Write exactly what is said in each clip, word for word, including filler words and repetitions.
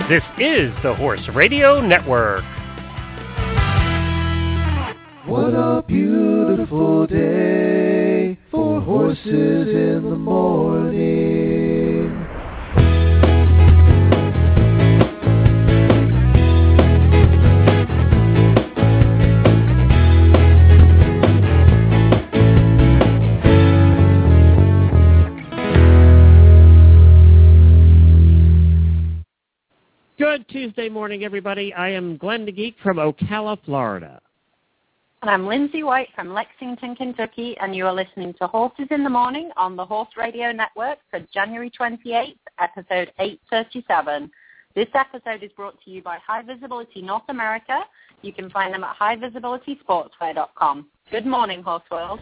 This is the Horse Radio Network. What a beautiful day for horses in the morning. Good Tuesday morning, everybody. I am Glenn the Geek from Ocala, Florida. And I'm Lindsay White from Lexington, Kentucky, and you are listening to Horses in the Morning on the Horse Radio Network for January twenty-eighth, episode eight thirty-seven. This episode is brought to you by High Visibility North America. You can find them at high visibility sportswear dot com. Good morning, Horse World.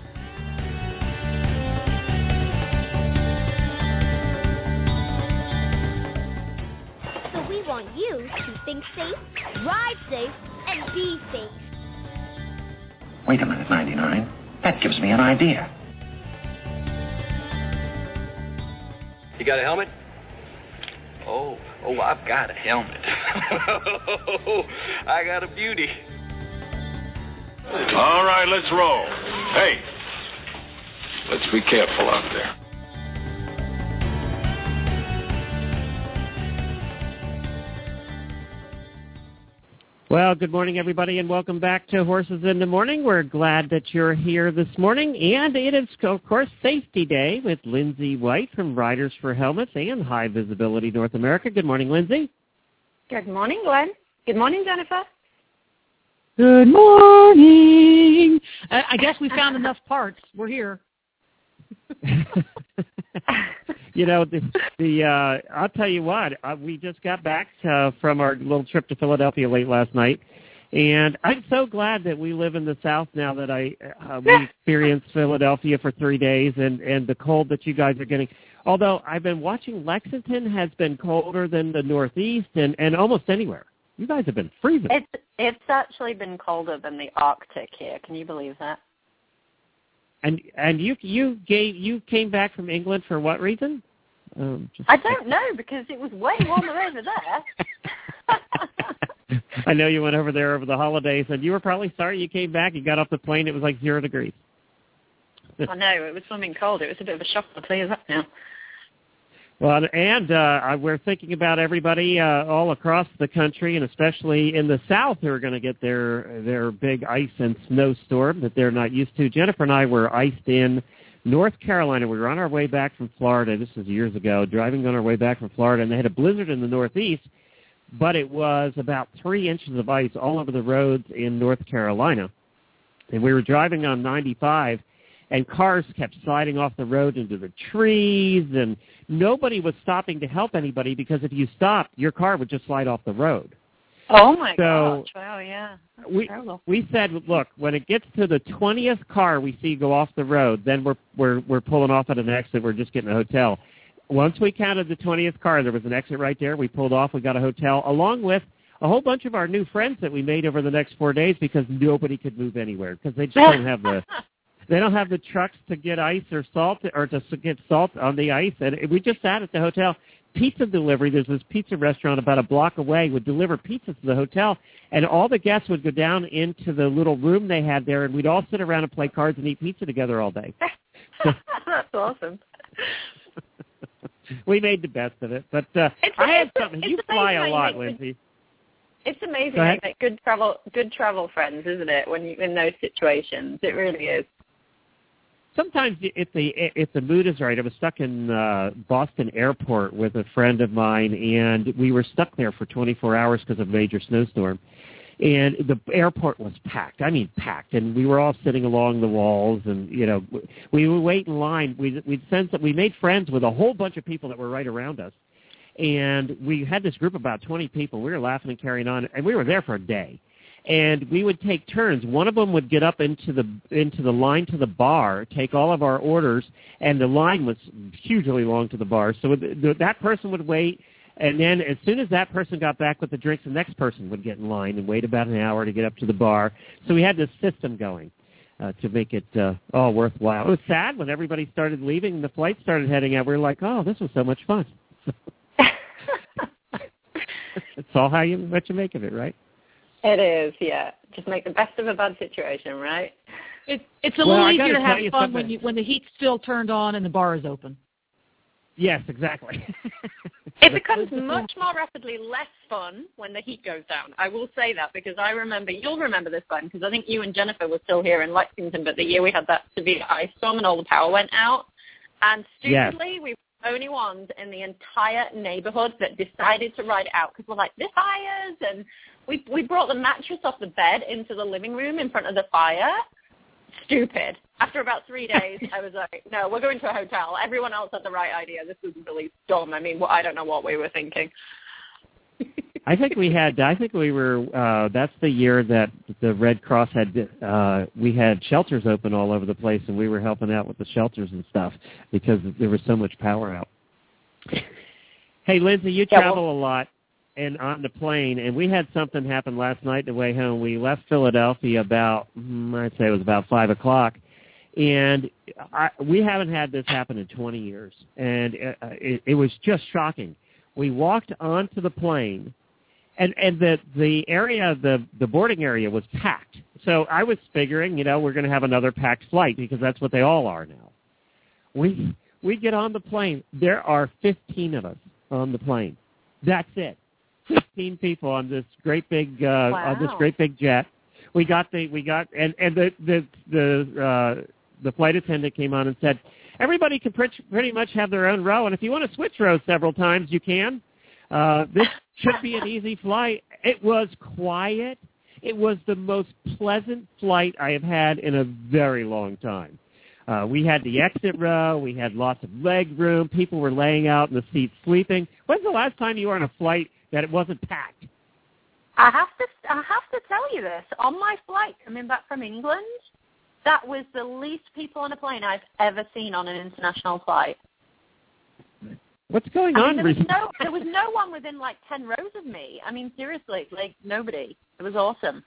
So we want you to think safe, ride safe, and be safe. Wait a minute, ninety-nine. That gives me an idea. You got a helmet? Oh, oh, I've got a helmet. I got a beauty. All right, let's roll. Hey, let's be careful out there. Well, good morning, everybody, and welcome back to Horses in the Morning. We're glad that you're here this morning, and it is, of course, Safety Day with Lindsay White from Riders for Helmets and High Visibility North America. Good morning, Lindsay. Good morning, Glenn. Good morning, Jennifer. Good morning. I, I guess we found enough parts. We're here. You know, the, the uh, I'll tell you what, uh, we just got back uh, from our little trip to Philadelphia late last night, and I'm so glad that we live in the South now that I uh, we experienced Philadelphia for three days and, and the cold that you guys are getting. Although I've been watching, Lexington has been colder than the Northeast and, and almost anywhere. You guys have been freezing. It's, it's actually been colder than the Arctic here. Can you believe that? And and you you gave you came back from England for what reason? Um, just I don't know, because it was way warmer over there. I know you went over there over the holidays, and you were probably sorry you came back. You got off the plane, it was like zero degrees. I know, it was something cold. It was a bit of a shock to clear up now. Well, and uh, we're thinking about everybody uh, all across the country, and especially in the South, who are going to get their their big ice and snowstorm that they're not used to. Jennifer and I were iced in North Carolina. We were on our way back from Florida. This was years ago, driving on our way back from Florida, and they had a blizzard in the Northeast, but it was about three inches of ice all over the roads in North Carolina. And we were driving on ninety-five, and cars kept sliding off the road into the trees, and nobody was stopping to help anybody, because if you stopped, your car would just slide off the road. Oh, my so gosh. Wow, yeah. That's we, terrible. we said, look, when it gets to the twentieth car we see go off the road, then we're, we're, we're pulling off at an exit. We're just getting a hotel. Once we counted the twentieth car, there was an exit right there. We pulled off. We got a hotel, along with a whole bunch of our new friends that we made over the next four days, because nobody could move anywhere, because they just don't have the... They don't have the trucks to get ice or salt, or to get salt on the ice. And we just sat at the hotel. Pizza delivery, there's this pizza restaurant about a block away, would deliver pizzas to the hotel. And all the guests would go down into the little room they had there, and we'd all sit around and play cards and eat pizza together all day. That's awesome. We made the best of it. But uh, it's, I had it's, something. It's You fly a lot, good, Lindsay. It's amazing how you make good travel, good travel friends, isn't it, when you in those situations? It really is. Sometimes if the if the mood is right, I was stuck in uh, Boston Airport with a friend of mine, and we were stuck there for twenty-four hours because of a major snowstorm. And the airport was packed. I mean, packed. And we were all sitting along the walls, and you know, we would wait in line. We we sensed that we made friends with a whole bunch of people that were right around us, and we had this group of about twenty people. We were laughing and carrying on, and we were there for a day. And we would take turns. One of them would get up into the into the line to the bar, take all of our orders, and the line was hugely long to the bar. So the, that person would wait, and then as soon as that person got back with the drinks, the next person would get in line and wait about an hour to get up to the bar. So we had this system going uh, to make it uh, all worthwhile. It was sad when everybody started leaving and the flight started heading out. We were like, oh, this was so much fun. It's all how you what you make of it, right? It is, yeah. Just make the best of a bad situation, right? It, it's a Well, little I easier gotta to have tell you fun something. when you when the heat's still turned on and the bar is open. Yes, exactly. It becomes much more rapidly less fun when the heat goes down. I will say that because I remember, you'll remember this, Glenn, because I think you and Jennifer were still here in Lexington, but the year we had that severe ice storm and all the power went out. And stupidly, yes. we were the only ones in the entire neighborhood that decided to ride it out because we're like, this fires. And we, we brought the mattress off the bed into the living room in front of the fire. Stupid. After about three days, I was like, no, we're going to a hotel. Everyone else had the right idea. This was really dumb. I mean, well, I don't know what we were thinking. I think we had, I think we were, uh, that's the year that the Red Cross had, uh, we had shelters open all over the place, and we were helping out with the shelters and stuff because there was so much power out. Hey, Lindsay, you travel yeah, well, a lot and on the plane, and we had something happen last night the way home. We left Philadelphia about, I'd say it was about five o'clock, and I, we haven't had this happen in twenty years, and it, it, it was just shocking. We walked onto the plane, and, and the, the area, the, the boarding area was packed. So I was figuring, you know, we're going to have another packed flight because that's what they all are now. We we get on the plane. There are fifteen of us on the plane. That's it. fifteen people on this great big uh, wow. on this great big jet. We got the we got and and the the the uh, the flight attendant came on and said, everybody can pretty, pretty much have their own row, and if you want to switch rows several times, you can. Uh, this should be an easy flight. It was quiet. It was the most pleasant flight I have had in a very long time. Uh, we had the exit row. We had lots of leg room. People were laying out in the seats sleeping. When's the last time you were on a flight that it wasn't packed? I have to I have to tell you this. On my flight coming back from England, that was the least people on a plane I've ever seen on an international flight. What's going I on? mean, there, was no, there was no one within like ten rows of me. I mean, seriously, like nobody. It was awesome.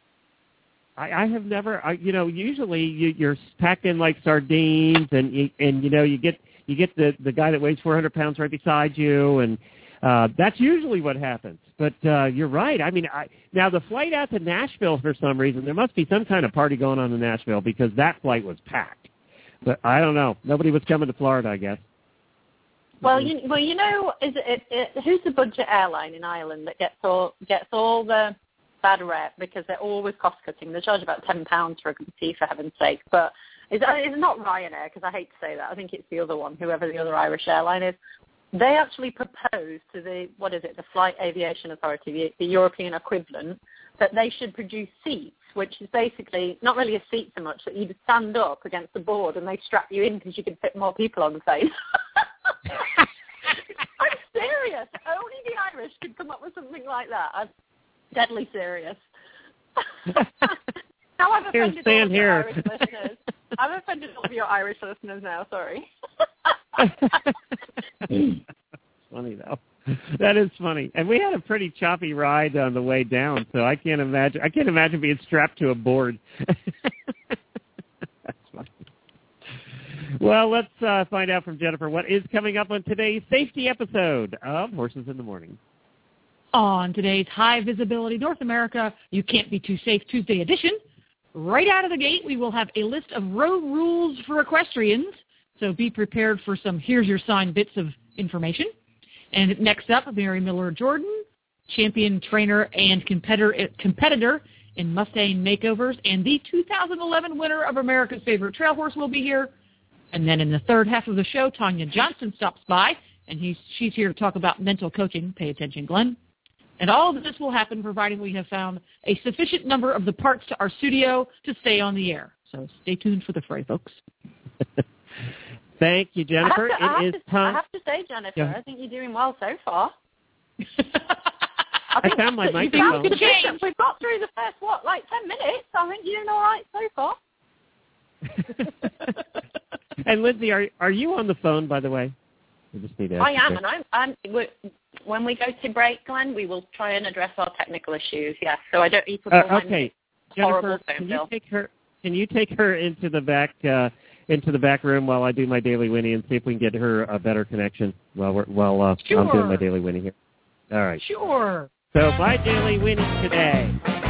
I, I have never, I, you know, usually you, you're packed in like sardines, and you, and you know you get you get the the guy that weighs four hundred pounds right beside you, and uh, that's usually what happens. But uh, you're right. I mean, I, now the flight out to Nashville, for some reason, there must be some kind of party going on in Nashville because that flight was packed. But I don't know. Nobody was coming to Florida, I guess. Well, you well, you know, is it, it, who's the budget airline in Ireland that gets all gets all the bad rep because they're always cost cutting? They charge about ten pounds for a cup of tea, for heaven's sake. But it's, it's not Ryanair, because I hate to say that. I think it's the other one, whoever the other Irish airline is. They actually proposed to the, what is it, the Flight Aviation Authority, the, the European equivalent, that they should produce seats, which is basically not really a seat so much, that you just stand up against the board and they strap you in because you can fit more people on the plane. I'm serious. Only the Irish could come up with something like that. I'm deadly serious. Now I've offended all of your Irish listeners. I've offended all of your Irish listeners now, sorry. Funny, though. That is funny. And we had a pretty choppy ride on the way down, so I can't imagine I can't imagine being strapped to a board. That's funny. Well, let's uh, find out from Jennifer what is coming up on today's safety episode of Horses in the Morning. On today's High Visibility North America You Can't Be Too Safe Tuesday edition, right out of the gate, we will have a list of road rules for equestrians. So be prepared for some here's your sign bits of information. And next up, Mary Miller Jordan, champion trainer and competitor competitor in Mustang Makeovers, and the two thousand eleven winner of America's Favorite Trail Horse will be here. And then in the third half of the show, Tanya Johnson stops by, and he's, she's here to talk about mental coaching. Pay attention, Glenn. And all of this will happen providing we have found a sufficient number of the parts to our studio to stay on the air. So stay tuned for the fray, folks. Thank you, Jennifer. I have to, it I is to, time. I have to say, Jennifer, yeah. I think you're doing well so far. I, I found my microphone. We've got through the first, what, like ten minutes. I think you're doing all right so far. And Lindsay, are are you on the phone, by the way? I just need to I am, and I'm. I'm we're, when we go to break, Glenn, we will try and address our technical issues. Yes, so I don't need to. Uh, okay, Jennifer, can you take her? Can you take her into the back uh, into the back room while I do my Daily Winnie and see if we can get her a better connection while we're while uh, sure. I'm doing my Daily Winnie here. All right. Sure. So my daily winning today.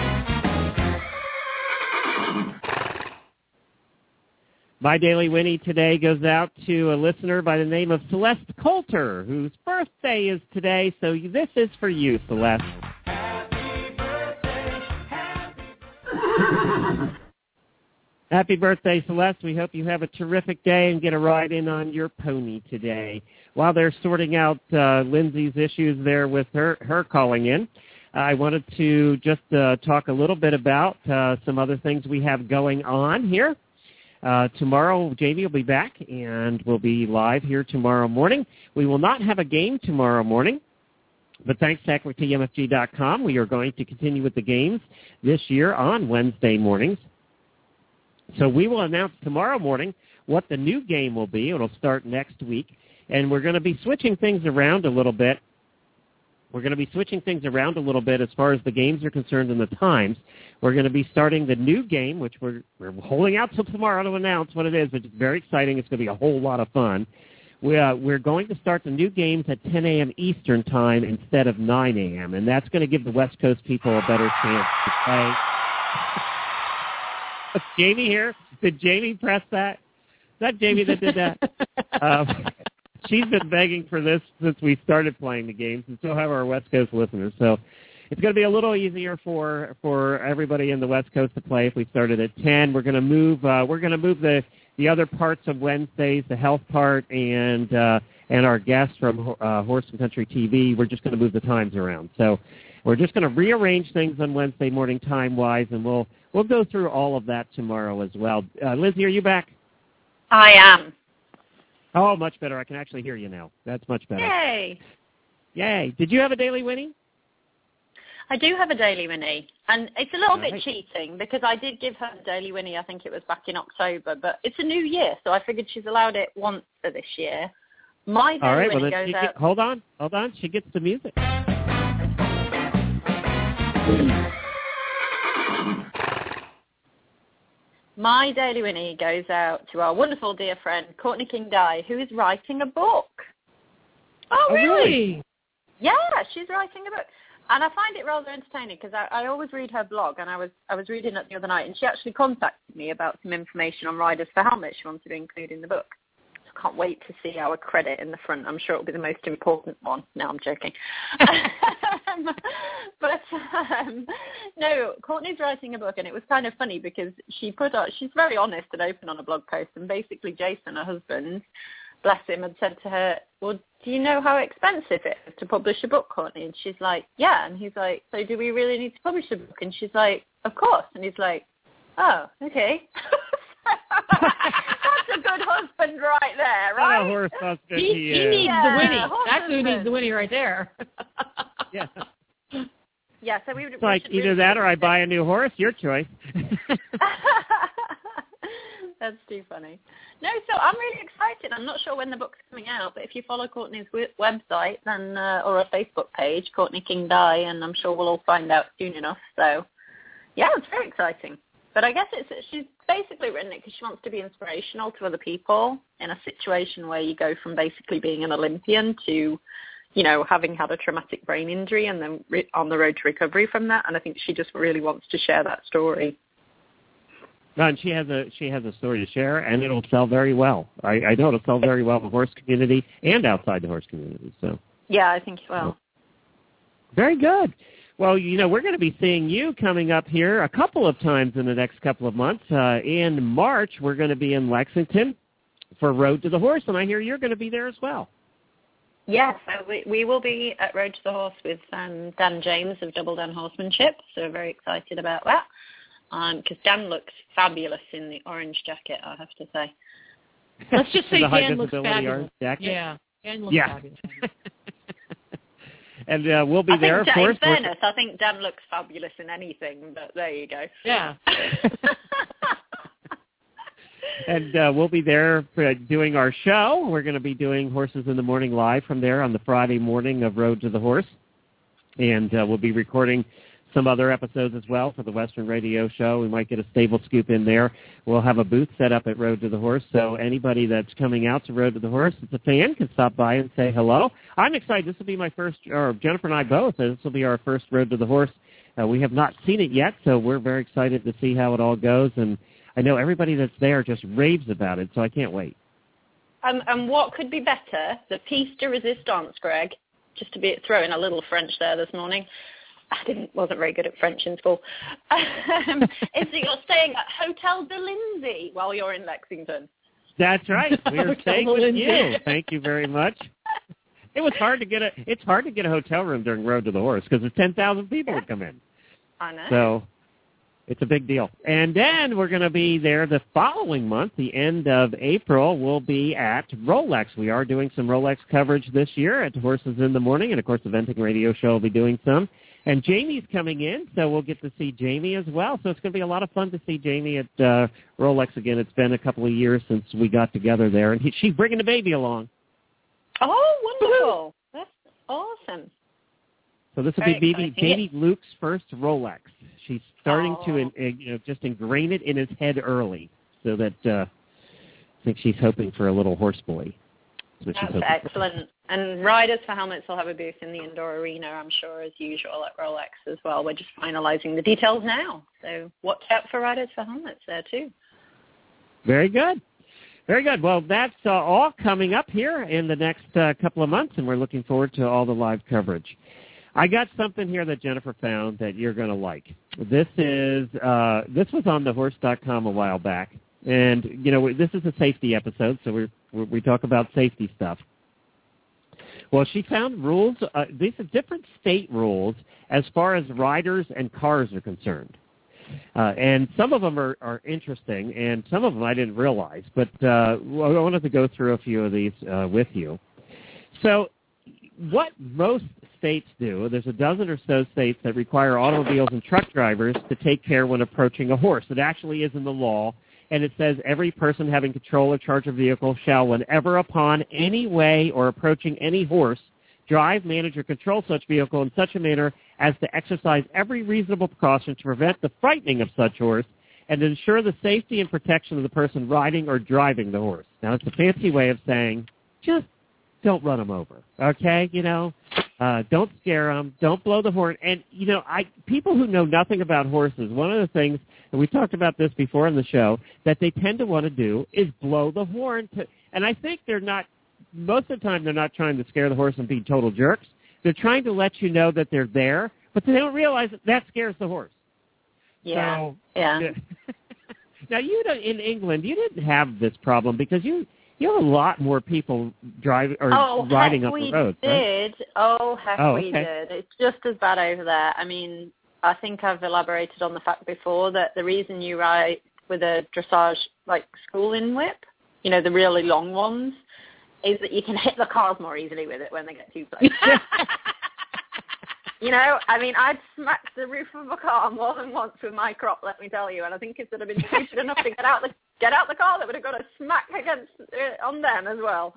My daily Winnie today goes out to a listener by the name of Celeste Coulter, whose birthday is today. So this is for you, Celeste. Happy birthday. Happy, happy birthday, Celeste. We hope you have a terrific day and get a ride in on your pony today. While they're sorting out uh, Lindsay's issues there with her, her calling in, I wanted to just uh, talk a little bit about uh, some other things we have going on here. Uh, tomorrow, Jamie will be back, and we'll be live here tomorrow morning. We will not have a game tomorrow morning, but thanks to Equity M F G dot com, we are going to continue with the games this year on Wednesday mornings. So we will announce tomorrow morning what the new game will be. It'll start next week, and we're going to be switching things around a little bit. We're going to be switching things around a little bit as far as the games are concerned and the times. We're going to be starting the new game, which we're, we're holding out till tomorrow to announce what it is, which is very exciting. It's going to be a whole lot of fun. We, uh, we're going to start the new games at ten a.m. Eastern time instead of nine a.m., and that's going to give the West Coast people a better chance to play. Jamie here? Did Jamie press that? Is that Jamie that did that? um, She's been begging for this since we started playing the games, and so have our West Coast listeners. So it's going to be a little easier for for everybody in the West Coast to play if we started at ten. We're going to move. Uh, we're going to move the, the other parts of Wednesdays, the health part, and uh, and our guests from uh, Horse and Country T V. We're just going to move the times around. So we're just going to rearrange things on Wednesday morning time wise, and we'll we'll go through all of that tomorrow as well. Uh, Lizzie, are you back? I am. Oh, much better. I can actually hear you now. That's much better. Yay. Yay. Did you have a daily Winnie? I do have a daily Winnie, and it's a little All bit right. cheating because I did give her a daily Winnie, I think it was back in October, but it's a new year, so I figured she's allowed it once for this year. My daily All right, Winnie well, then goes she out... Get, hold on. Hold on. She gets the music. My daily Winnie goes out to our wonderful dear friend, Courtney King Dye, who is writing a book. Oh, really? Yeah, she's writing a book. And I find it rather entertaining because I, I always read her blog, and I was I was reading it the other night, and she actually contacted me about some information on riders for helmets she wanted to include in the book. So I can't wait to see our credit in the front. I'm sure it'll be the most important one. No, I'm joking. But um, no, Courtney's writing a book, and it was kind of funny because she put out, she's very honest and open on a blog post, and basically Jason, her husband, bless him, had said to her, well, do you know how expensive it is to publish a book, Courtney? And she's like, yeah. And he's like, so do we really need to publish a book? And she's like, of course. And he's like, oh, okay. That's a good husband right there, right? What a horse husband He, he, he is. needs Yeah, the Winnie. horse That's who needs husband. the Winnie right there. Yeah. Yeah, so we would. It's like either that or I buy a new horse. Your choice. That's too funny. No, so I'm really excited. I'm not sure when the book's coming out, but if you follow Courtney's w- website then uh, or a Facebook page, Courtney King Dye, and I'm sure we'll all find out soon enough. So, yeah, it's very exciting. But I guess it's she's basically written it because she wants to be inspirational to other people in a situation where you go from basically being an Olympian to, you know, having had a traumatic brain injury and then re- on the road to recovery from that. And I think she just really wants to share that story. No, and she has a she has a story to share, and it'll sell very well. I, I know it'll sell very well in the horse community and outside the horse community. So Yeah, I think it will. very good. Well, you know, we're going to be seeing you coming up here a couple of times in the next couple of months. Uh, in March, we're going to be in Lexington for Road to the Horse, and I hear you're going to be there as well. Yes, so we, we will be at Road to the Horse with um, Dan James of Double Dan Horsemanship, so we're very excited about that. Because um, Dan looks fabulous in the orange jacket, I have to say. Let's just say The high Dan looks visibility fabulous. orange jacket? Yeah, Dan looks Yeah. fabulous. And uh, we'll be I there, think, of course. in fairness, I think Dan looks fabulous in anything, but there you go. Yeah. And uh, we'll be there for, uh, doing our show. We're going to be doing Horses in the Morning live from there on the Friday morning of Road to the Horse. And uh, we'll be recording some other episodes as well for the Western Radio Show. We might get a stable scoop in there. We'll have a booth set up at Road to the Horse, so anybody that's coming out to Road to the Horse that's a fan can stop by and say hello. I'm excited. This will be my first, or Jennifer and I both, this will be our first Road to the Horse. Uh, we have not seen it yet, so we're very excited to see how it all goes, and I know everybody that's there just raves about it, so I can't wait. Um, and what could be better? The piece de resistance, Greg, just to be throwing a little French there this morning. I didn't wasn't very good at French in school. Um, is that you're staying at Hotel de Lindsay while you're in Lexington. That's right. We're staying with you. Thank you very much. It was hard to get a. It's hard to get a hotel room during Road to the Horse because there's ten thousand people yeah. that come in. I know. So it's a big deal. And then we're going to be there the following month, the end of April. We'll be at Rolex. We are doing some Rolex coverage this year at Horses in the Morning, and of course the Venting Radio Show will be doing some. And Jamie's coming in, so we'll get to see Jamie as well. So it's going to be a lot of fun to see Jamie at uh, Rolex again. It's been a couple of years since we got together there, and he, she's bringing the baby along. Oh, wonderful. That's awesome. So this will Very be Jamie, exciting. Jamie Luke's first Rolex. She's starting oh. to in, in, you know, just ingrain it in his head early so that uh, I think she's hoping for a little horse boy. That's, That's excellent. And Riders for Helmets will have a booth in the indoor arena, I'm sure, as usual at Rolex as well. We're just finalizing the details now. So watch out for Riders for Helmets there, too. Very good. Very good. Well, that's uh, all coming up here in the next uh, couple of months, and we're looking forward to all the live coverage. I got something here that Jennifer found that you're going to like. This is uh, this was on the horse dot com a while back, and you know this is a safety episode, so we we talk about safety stuff. Well, she found rules. Uh, these are different state rules as far as riders and cars are concerned, uh, and some of them are, are interesting, and some of them I didn't realize. But uh, I wanted to go through a few of these uh, with you. So, what most states do, there's a dozen or so states that require automobiles and truck drivers to take care when approaching a horse. It actually is in the law, and it says every person having control or charge of vehicle shall, whenever upon any way or approaching any horse, drive, manage, or control such vehicle in such a manner as to exercise every reasonable precaution to prevent the frightening of such horse and to ensure the safety and protection of the person riding or driving the horse. Now, it's a fancy way of saying just don't run them over, okay? You know, uh, don't scare them, don't blow the horn. And, you know, I people who know nothing about horses, one of the things, and we talked about this before in the show, that they tend to want to do is blow the horn. To, and I think they're not, most of the time they're not trying to scare the horse and be total jerks. They're trying to let you know that they're there, but they don't realize that that scares the horse. Yeah, so, yeah. Now, you don't, in England, you didn't have this problem because you you have a lot more people driving or oh, riding heck on we the road. Did. Right? Oh, heck oh, we okay. did. It's just as bad over there. I mean, I think I've elaborated on the fact before that the reason you ride with a dressage, like schooling whip, you know, the really long ones, is that you can hit the cars more easily with it when they get too close. You know, I mean, I'd smacked the roof of a car more than once with my crop, let me tell you, and I think if they'd have been stupid enough to get out the get out the car, they would have got a smack against uh, on them as well.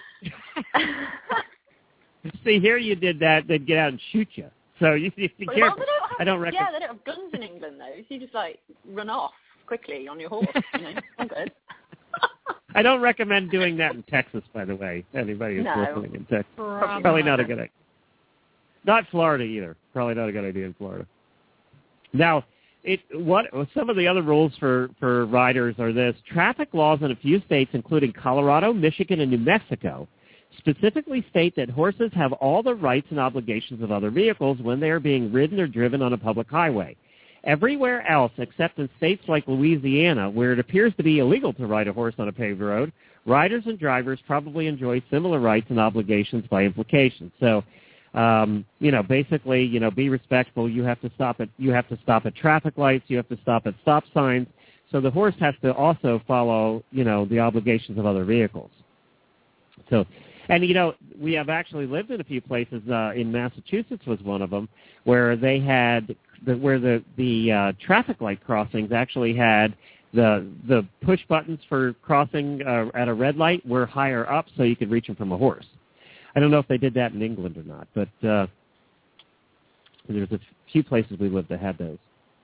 See, here you did that, they'd get out and shoot you. So you need to be Well, careful. they don't have, I don't recommend. Yeah, they don't have guns in England, though. So you just, like, run off quickly on your horse. You know, I'm good. I don't recommend doing that in Texas, by the way. Anybody who's No. listening in Texas. Probably, Probably not a good idea. Not Florida either. Probably not a good idea in Florida. Now, it what some of the other rules for, for riders are this. Traffic laws in a few states, including Colorado, Michigan, and New Mexico, specifically state that horses have all the rights and obligations of other vehicles when they are being ridden or driven on a public highway. Everywhere else, except in states like Louisiana, where it appears to be illegal to ride a horse on a paved road, riders and drivers probably enjoy similar rights and obligations by implication. So, um, you know, basically, you know, be respectful. You have to stop at you have to stop at traffic lights. You have to stop at stop signs. So the horse has to also follow, you know, the obligations of other vehicles. So, and you know, we have actually lived in a few places. Uh, in Massachusetts was one of them, where they had the, where the the uh, traffic light crossings actually had the the push buttons for crossing uh, at a red light were higher up, so you could reach them from a horse. I don't know if they did that in England or not, but uh, There's a few places we lived that had those.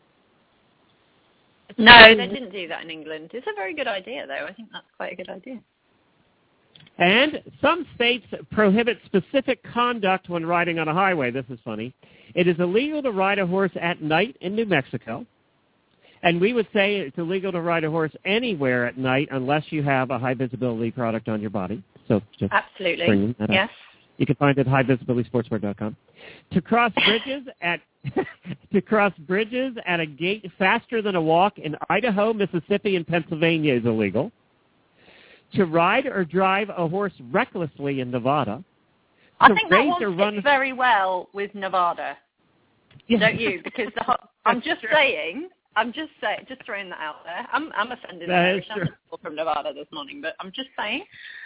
No, they didn't do that in England. It's a very good idea, though. I think that's quite a good idea. And some states prohibit specific conduct when riding on a highway. This is funny. It is illegal to ride a horse at night in New Mexico. And we would say it's illegal to ride a horse anywhere at night unless you have a high-visibility product on your body. So just Absolutely. bringing that yes. up. You can find it at high visibility sportswear dot com. To cross bridges at to cross bridges at a gait faster than a walk in Idaho, Mississippi, and Pennsylvania is illegal. To ride or drive a horse recklessly in Nevada. I to think that race one or fits run very well with Nevada, Yeah. don't you? Because the ho- I'm That's just true. saying, I'm just saying, just throwing that out there. I'm I'm offended That by is every true. people from Nevada this morning, but I'm just saying.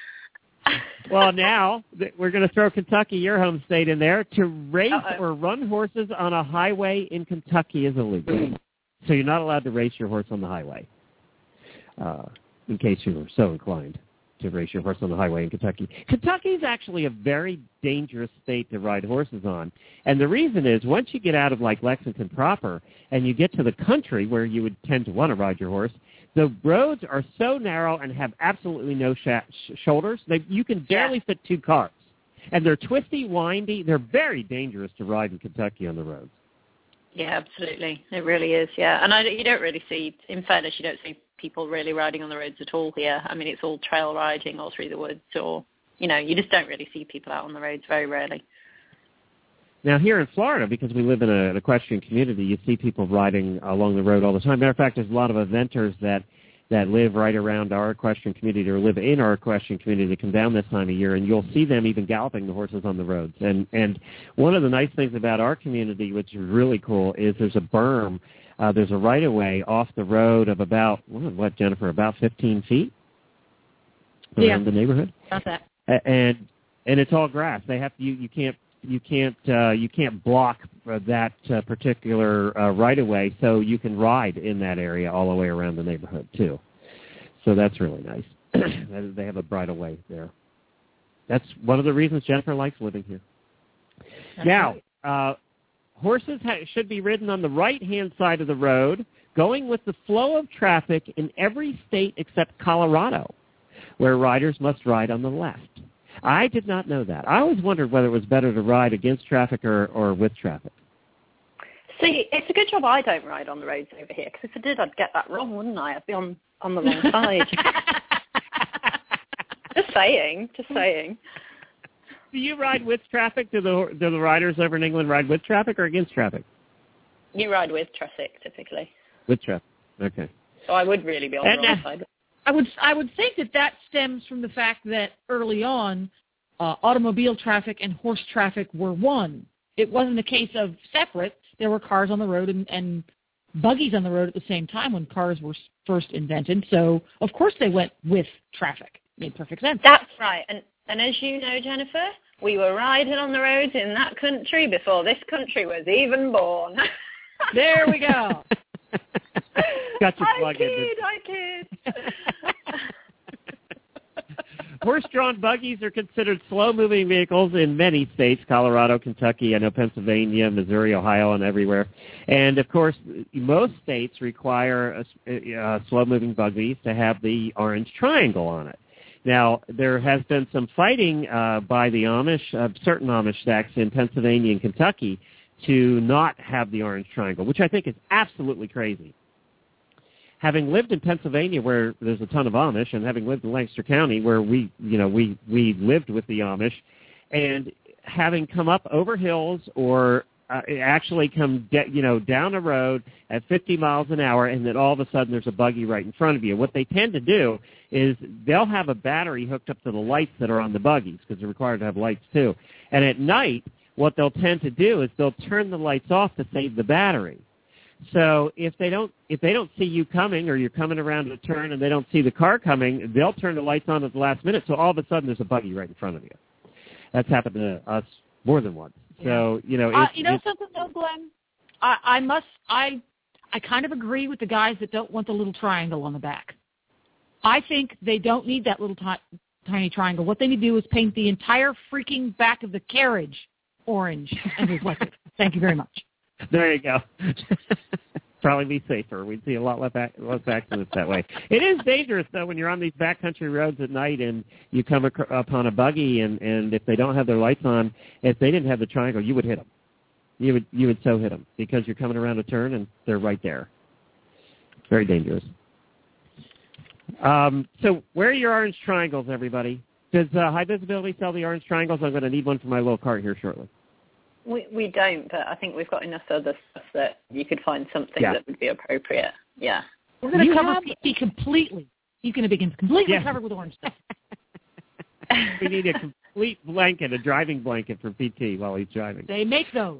Well, now th- we're going to throw Kentucky, your home state, in there. To race Uh-oh. or run horses on a highway in Kentucky is illegal. So you're not allowed to race your horse on the highway, uh, in case you were so inclined to race your horse on the highway in Kentucky. Kentucky is actually a very dangerous state to ride horses on. And the reason is once you get out of, like, Lexington proper and you get to the country where you would tend to want to ride your horse, the roads are so narrow and have absolutely no sh- sh- shoulders. They, you can barely Yeah. fit two cars. And they're twisty, windy. They're very dangerous to ride in Kentucky on the roads. Yeah, absolutely. It really is, yeah. And I, you don't really see, in fairness, you don't see people really riding on the roads at all here. I mean, it's all trail riding or through the woods or, you know, you just don't really see people out on the roads very rarely. Now, here in Florida, because we live in a, an equestrian community, you see people riding along the road all the time. Matter of fact, there's a lot of eventers that, that live right around our equestrian community or live in our equestrian community that come down this time of year, and you'll see them even galloping the horses on the roads. And, and one of the nice things about our community, which is really cool, is there's a berm. Uh, there's a right-of-way off the road of about, what, Jennifer, about fifteen feet around Yeah. the neighborhood? About that. A- And and it's all grass. They have you you can't you can't uh, you can't block uh, that uh, particular uh, right of way, so you can ride in that area all the way around the neighborhood too. So that's really nice. They have a bridle way there. That's one of the reasons Jennifer likes living here. That's now, right. uh, horses ha- should be ridden on the right-hand side of the road, going with the flow of traffic in every state except Colorado, where riders must ride on the left. I did not know that. I always wondered whether it was better to ride against traffic or, or with traffic. See, it's a good job I don't ride on the roads over here, because if I did, I'd get that wrong, wouldn't I? I'd be on, on the wrong side. Just saying, just saying. Do you ride with traffic? Do the do the riders over in England ride with traffic or against traffic? You ride with traffic, typically. With traffic. Okay. So I would really be on And, the wrong uh, side. I would I would think that that stems from the fact that early on, uh, automobile traffic and horse traffic were one. It wasn't a case of separate. There were cars on the road and, and buggies on the road at the same time when cars were first invented. So, of course, they went with traffic. Made perfect sense. That's right. And and as you know, Jennifer, we were riding on the roads in that country before this country was even born. There we go. Got your I plug in. kid, I kid. Horse-drawn buggies are considered slow-moving vehicles in many states, Colorado, Kentucky, I know Pennsylvania, Missouri, Ohio, and everywhere. And, of course, most states require a, uh, slow-moving buggies to have the orange triangle on it. Now, there has been some fighting uh, by the Amish, uh, certain Amish sects in Pennsylvania and Kentucky, to not have the orange triangle, which I think is absolutely crazy. Having lived in Pennsylvania where there's a ton of Amish, and having lived in Lancaster County where we, you know, we, we lived with the Amish, and having come up over hills or uh, actually come, de- you know, down a road at fifty miles an hour, and then all of a sudden there's a buggy right in front of you. What they tend to do is they'll have a battery hooked up to the lights that are on the buggies, because they're required to have lights too. And at night, what they'll tend to do is they'll turn the lights off to save the battery. So if they don't if they don't see you coming, or you're coming around a turn and they don't see the car coming, they'll turn the lights on at the last minute. So all of a sudden there's a buggy right in front of you. That's happened to us more than once. Yeah. So you know, uh, it's, you know it's, something though, Glenn. I, I must I I kind of agree with the guys that don't want the little triangle on the back. I think they don't need that little ti- tiny triangle. What they need to do is paint the entire freaking back of the carriage orange and reflective. Thank you very much. There you go. Probably be safer. We'd see a lot less, back, less accidents that way. It is dangerous, though, when you're on these backcountry roads at night and you come ac- upon a buggy, and, and if they don't have their lights on, if they didn't have the triangle, you would hit them. You would you would so hit them because you're coming around a turn and they're right there. It's very dangerous. Um, so where are your orange triangles, everybody? Does uh, High Visibility sell the orange triangles? I'm going to need one for my little cart here shortly. We we don't, but I think we've got enough other stuff that you could find something yeah. that would be appropriate. Yeah. We're going to cover have... P T completely. He's going to begin completely yeah. covered with orange stuff. We need a complete blanket, a driving blanket for P T while he's driving. They make those.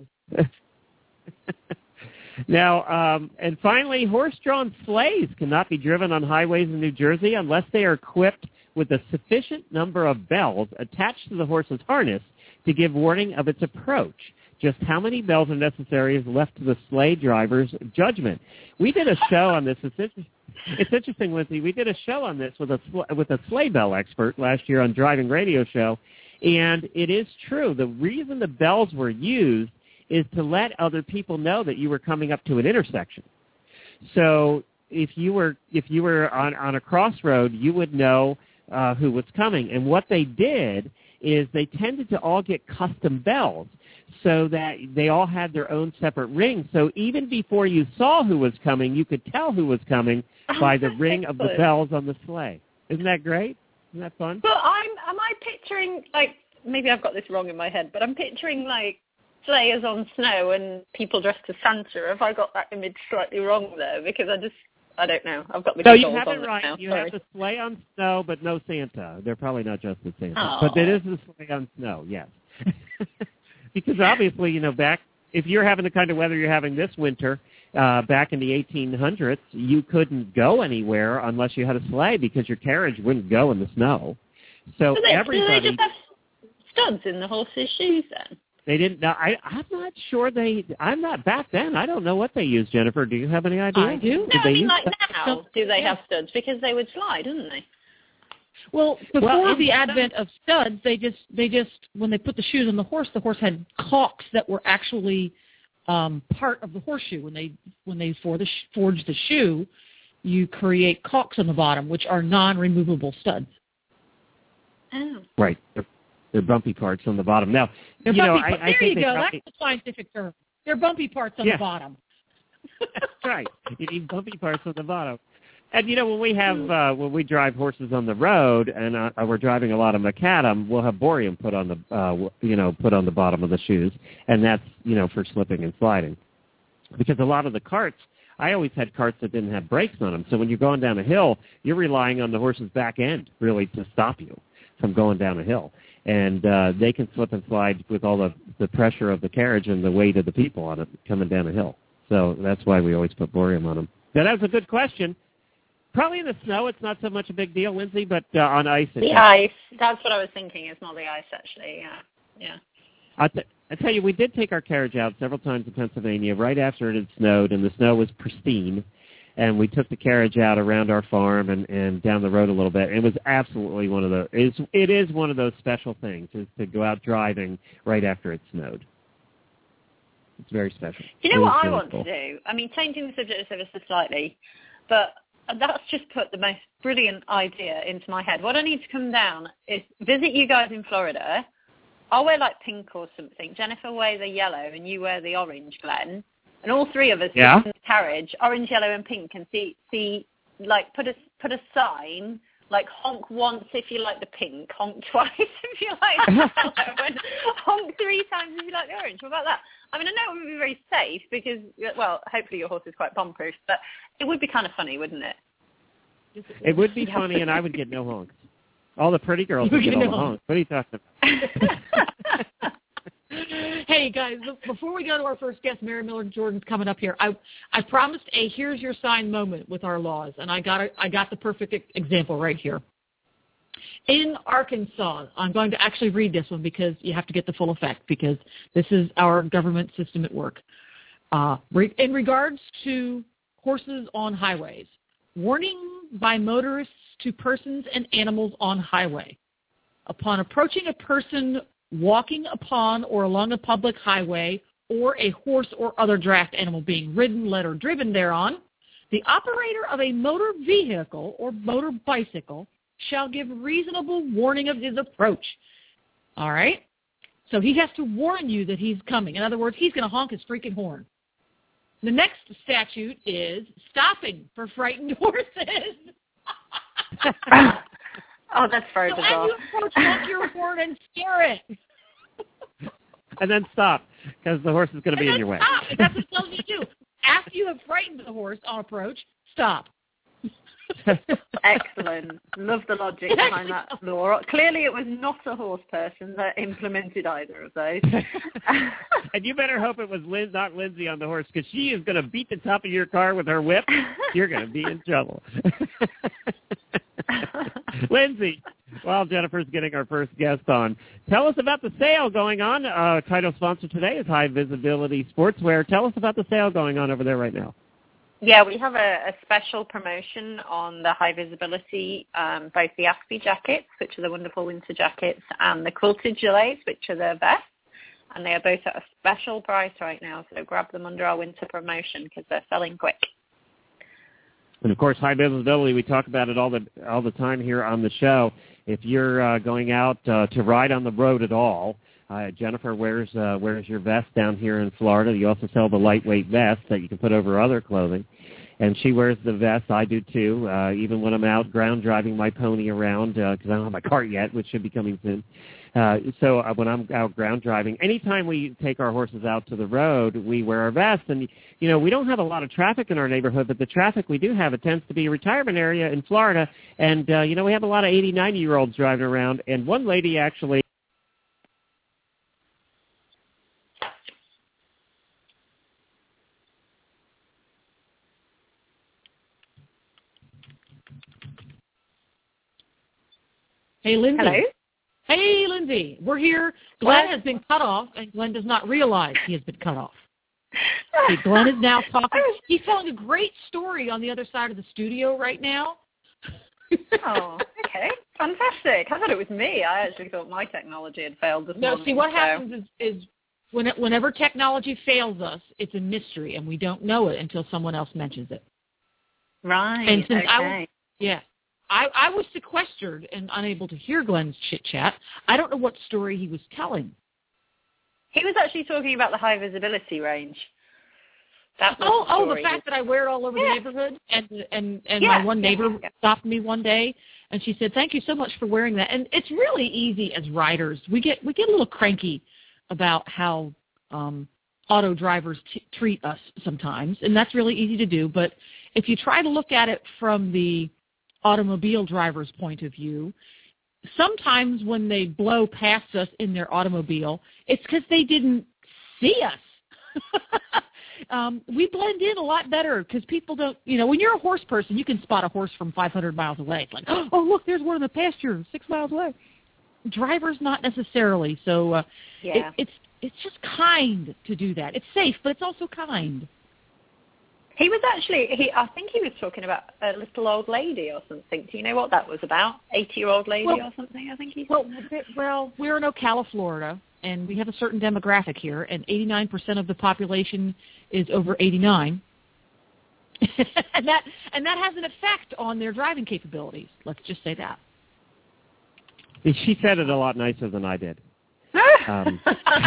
Now, um, and finally, horse-drawn sleighs cannot be driven on highways in New Jersey unless they are equipped with a sufficient number of bells attached to the horse's harness to give warning of its approach. Just how many bells are necessary is left to the sleigh driver's judgment. We did a show on this. It's interesting, it's interesting, Lindsay. We did a show on this with a with a sleigh bell expert last year on Driving Radio Show, and it is true. The reason the bells were used is to let other people know that you were coming up to an intersection. So if you were if you were on, on a crossroad, you would know uh, who was coming. And what they did is they tended to all get custom bells so that they all had their own separate rings. So even before you saw who was coming, you could tell who was coming by the ring of the bells on the sleigh. Isn't that great? Isn't that fun? But I'm, am I picturing, like, maybe I've got this wrong in my head, but I'm picturing, like, sleighs on snow and people dressed as Santa. Have I got that image slightly wrong there? Because I just, I don't know. I've got the No, you goggles have on it right. now. You Sorry. have the sleigh on snow, but no Santa. They're probably not just the Santa. Oh. But it is the sleigh on snow, yes. Because obviously, you know, back if you're having the kind of weather you're having this winter, uh, back in the eighteen hundreds, you couldn't go anywhere unless you had a sleigh because your carriage wouldn't go in the snow. So do they, everybody... Do they just have studs in the horse's shoes then? They didn't. No, I, I'm not sure they. I'm not back then. I don't know what they used. Jennifer, do you have any idea? I do. No, I mean, use like studs? now, do they Yeah. have studs? Because they would slide, didn't they? Well, before Well, the advent of studs, they just they just when they put the shoes on the horse, the horse had caulks that were actually um, part of the horseshoe. When they when they for the sh- forge the shoe, you create caulks on the bottom, which are non-removable studs. Oh. Right. They're, they're bumpy parts on the bottom. Now, They're you know, bumpy I, parts. I There think you they go. probably, That's the scientific term. They're bumpy parts on Yeah. the bottom. That's right. You need bumpy parts on the bottom. And, you know, when we have, uh, when we drive horses on the road and uh, we're driving a lot of macadam, we'll have borium put on the, uh, you know, put on the bottom of the shoes. And that's, you know, for slipping and sliding. Because a lot of the carts, I always had carts that didn't have brakes on them. So when you're going down a hill, you're relying on the horse's back end, really, to stop you from going down a hill. And uh, they can slip and slide with all the, the pressure of the carriage and the weight of the people on it coming down a hill. So that's why we always put borium on them. Now, that was a good question. Probably in the snow, it's not so much a big deal, Lindsay, but uh, on ice. The ice. That's what I was thinking. It's more the ice, actually. Yeah. Yeah. I'll t- I tell you, we did take our carriage out several times in Pennsylvania right after it had snowed, and the snow was pristine. And we took the carriage out around our farm and, and down the road a little bit. It was absolutely one of the it's, it is one of those special things is to go out driving right after it snowed. It's very special. Do you know It what is I really want cool. to do? I mean, changing the subject ever so slightly, but that's just put the most brilliant idea into my head. What I need to come down is visit you guys in Florida. I'll wear like pink or something. Jennifer wears the yellow and you wear the orange, Glenn. And all three of us Yeah. sit in the carriage, orange, yellow, and pink, and see, see, like, put a put a sign, like honk once if you like the pink, honk twice if you like the yellow, and honk three times if you like the orange. What about that? I mean, I know it would be very safe because, well, hopefully your horse is quite bomb-proof, but it would be kind of funny, wouldn't it? It would be funny, and I would get no honks. All the pretty girls You would get get all no the honks. What are you talking about? Hey, guys, look, before we go to our first guest, Mary Miller Jordan's coming up here. I I promised a here's your sign moment with our laws, and I got a, I got the perfect e- example right here. In Arkansas, I'm going to actually read this one because you have to get the full effect because this is our government system at work. Uh, re- in regards to horses on highways, warning by motorists to persons and animals on highway. Upon approaching a person walking upon or along a public highway or a horse or other draft animal being ridden, led, or driven thereon, the operator of a motor vehicle or motor bicycle shall give reasonable warning of his approach. All right? So he has to warn you that he's coming. In other words, he's going to honk his freaking horn. The next statute is stopping for frightened horses. Oh, that's very so bizarre. as you approach, honk your horn and scare it. And then stop, because the horse is going to be in your way. Stop. That's what it tells you to do. After you have frightened the horse on approach, stop. Excellent. Love the logic behind that law. Clearly it was not a horse person that implemented either of those. And you better hope it was Liz, not Lindsay on the horse, because she is going to beat the top of your car with her whip. You're going to be in trouble. Lindsay, while Jennifer's getting our first guest on, tell us about the sale going on. Uh, title sponsor today is High Visibility Sportswear. Tell us about the sale going on over there right now. Yeah, we have a, a special promotion on the high visibility, um, both the Aspie jackets, which are the wonderful winter jackets, and the quilted gilets, which are the vests. And they are both at a special price right now, so grab them under our winter promotion because they're selling quick. And, of course, high visibility, we talk about it all the all the time here on the show. If you're uh, going out uh, to ride on the road at all, uh, Jennifer wears uh, wears your vest down here in Florida. You also sell the lightweight vest that you can put over other clothing. And she wears the vest. I do, too, uh, even when I'm out ground driving my pony around, because uh, I don't have my cart yet, which should be coming soon. Uh, so uh, when I'm out ground driving, anytime we take our horses out to the road, we wear our vests. And, you know, we don't have a lot of traffic in our neighborhood, but the traffic we do have, it tends to be a retirement area in Florida. And, uh, you know, we have a lot of eighty, ninety-year-olds driving around. And one lady actually... Hey, Lindsay. Hello? Hey, Lindsay. We're here. Glenn What? has been cut off, and Glenn does not realize he has been cut off. See, Glenn is now talking. He's telling a great story on the other side of the studio right now. Oh, okay. Fantastic. I thought it was me. I actually thought my technology had failed this No, morning. see, what so. happens is, is when it, whenever technology fails us, it's a mystery, and we don't know it until someone else mentions it. Right, And since okay. I was, yeah, I, I was sequestered and unable to hear Glenn's chit-chat. I don't know what story he was telling. He was actually talking about the high visibility range. That was Oh, the oh, story. the fact that I wear it all over Yeah. the neighborhood, and and and Yeah, my one yeah, neighbor yeah. stopped me one day, and she said, "Thank you so much for wearing that." And it's really easy as riders. We get we get a little cranky about how um, auto drivers t- treat us sometimes, and that's really easy to do. But if you try to look at it from the automobile driver's point of view, sometimes when they blow past us in their automobile, it's because they didn't see us. um, we blend in a lot better because people don't, you know, when you're a horse person, you can spot a horse from five hundred miles away. It's like, oh, look, there's one in the pasture six miles away. Drivers, not necessarily. So uh, Yeah. it, it's it's just kind to do that. It's safe, but it's also kind. He was actually, he, I think he was talking about a little old lady or something. Do you know what that was about? eighty-year-old lady Well- or something, I think he said. Well, well, we're in Ocala, Florida, and we have a certain demographic here, and eighty-nine percent of the population is over eighty-nine. and that and that has an effect on their driving capabilities. Let's just say that. She said it a lot nicer than I did. Um,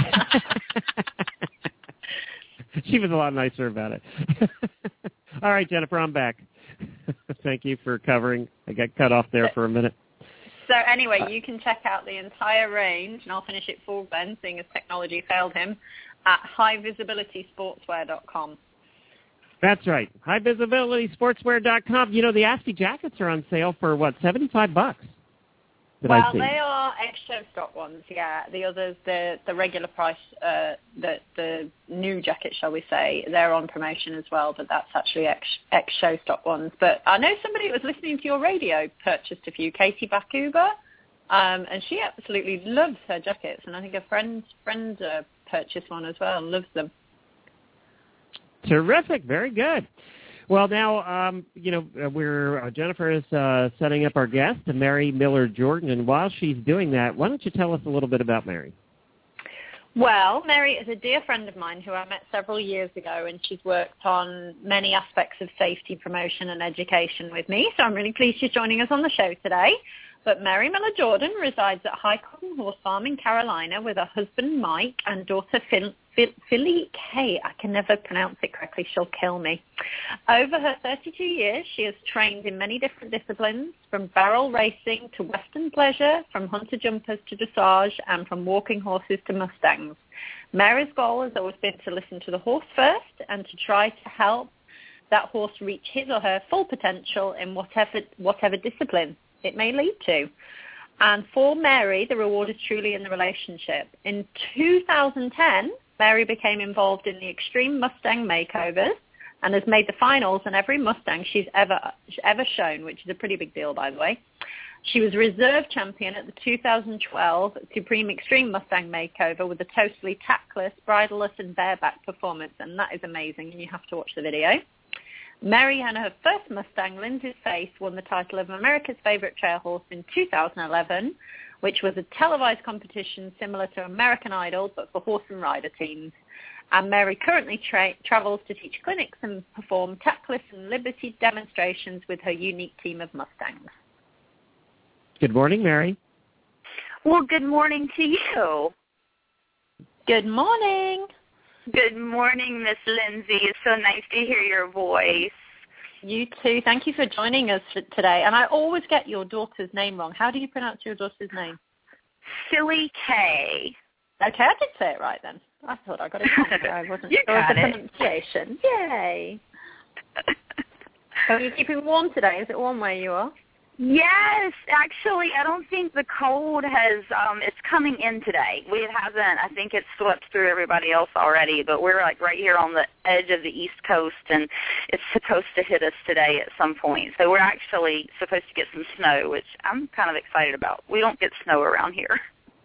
she was a lot nicer about it. All right, Jennifer, I'm back. Thank you for covering. I got cut off there for a minute. So anyway, you can check out the entire range, and I'll finish it for Ben, seeing as technology failed him, at high visibility sportswear dot com. That's right. high visibility sportswear dot com. You know, the Aspie jackets are on sale for, what, seventy-five bucks? Did Well, I see? they are ex-show stock ones, yeah. The others, the the regular price, uh, the the new jacket, shall we say, they're on promotion as well, but that's actually ex, ex-show stock ones. But I know somebody who was listening to your radio purchased a few, Katie Bakuba, um, and she absolutely loves her jackets, and I think a friend, friend uh, purchased one as well, loves them. Terrific. Very good. Well, now, um, you know, uh, we're uh, Jennifer is uh, setting up our guest, Mary Miller Jordan, and while she's doing that, why don't you tell us a little bit about Mary? Well, Mary is a dear friend of mine who I met several years ago, and she's worked on many aspects of safety promotion and education with me, so I'm really pleased she's joining us on the show today. But Mary Miller Jordan resides at High Cotton Horse Farm in Carolina with her husband Mike and daughter Phil, Phil, Philly Kay. I can never pronounce it correctly. She'll kill me. Over her thirty-two years, she has trained in many different disciplines, from barrel racing to Western pleasure, from hunter jumpers to dressage, and from walking horses to Mustangs. Mary's goal has always been to listen to the horse first and to try to help that horse reach his or her full potential in whatever whatever discipline it may lead to. And for Mary, the reward is truly in the relationship. In two thousand ten, Mary became involved in the Extreme Mustang Makeovers and has made the finals in every Mustang she's ever ever shown, which is a pretty big deal, by the way. She was reserve champion at the two thousand twelve Supreme Extreme Mustang Makeover with a totally tackless, bridleless, and bareback performance, and that is amazing, and you have to watch the video. Mary and her first Mustang, Lindsay's Face, won the title of America's Favorite Trail Horse in two thousand eleven, which was a televised competition similar to American Idol, but for horse and rider teams. And Mary currently tra- travels to teach clinics and perform tackless and liberty demonstrations with her unique team of Mustangs. Good morning, Mary. Well, good morning to you. Good morning. Good morning, Miss Lindsay. It's so nice to hear your voice. You too. Thank you for joining us today. And I always get your daughter's name wrong. How do you pronounce your daughter's name? Philly Kay. Okay, I did say it right then. I thought I got it wrong. I wasn't you sure of the it. pronunciation. Yay. Are you keeping warm today? Is it warm where you are? Yes, actually, I don't think the cold has, um, it's coming in today. We hasn't, I think it's swept through everybody else already, but we're like right here on the edge of the East Coast, and it's supposed to hit us today at some point. So we're actually supposed to get some snow, which I'm kind of excited about. We don't get snow around here.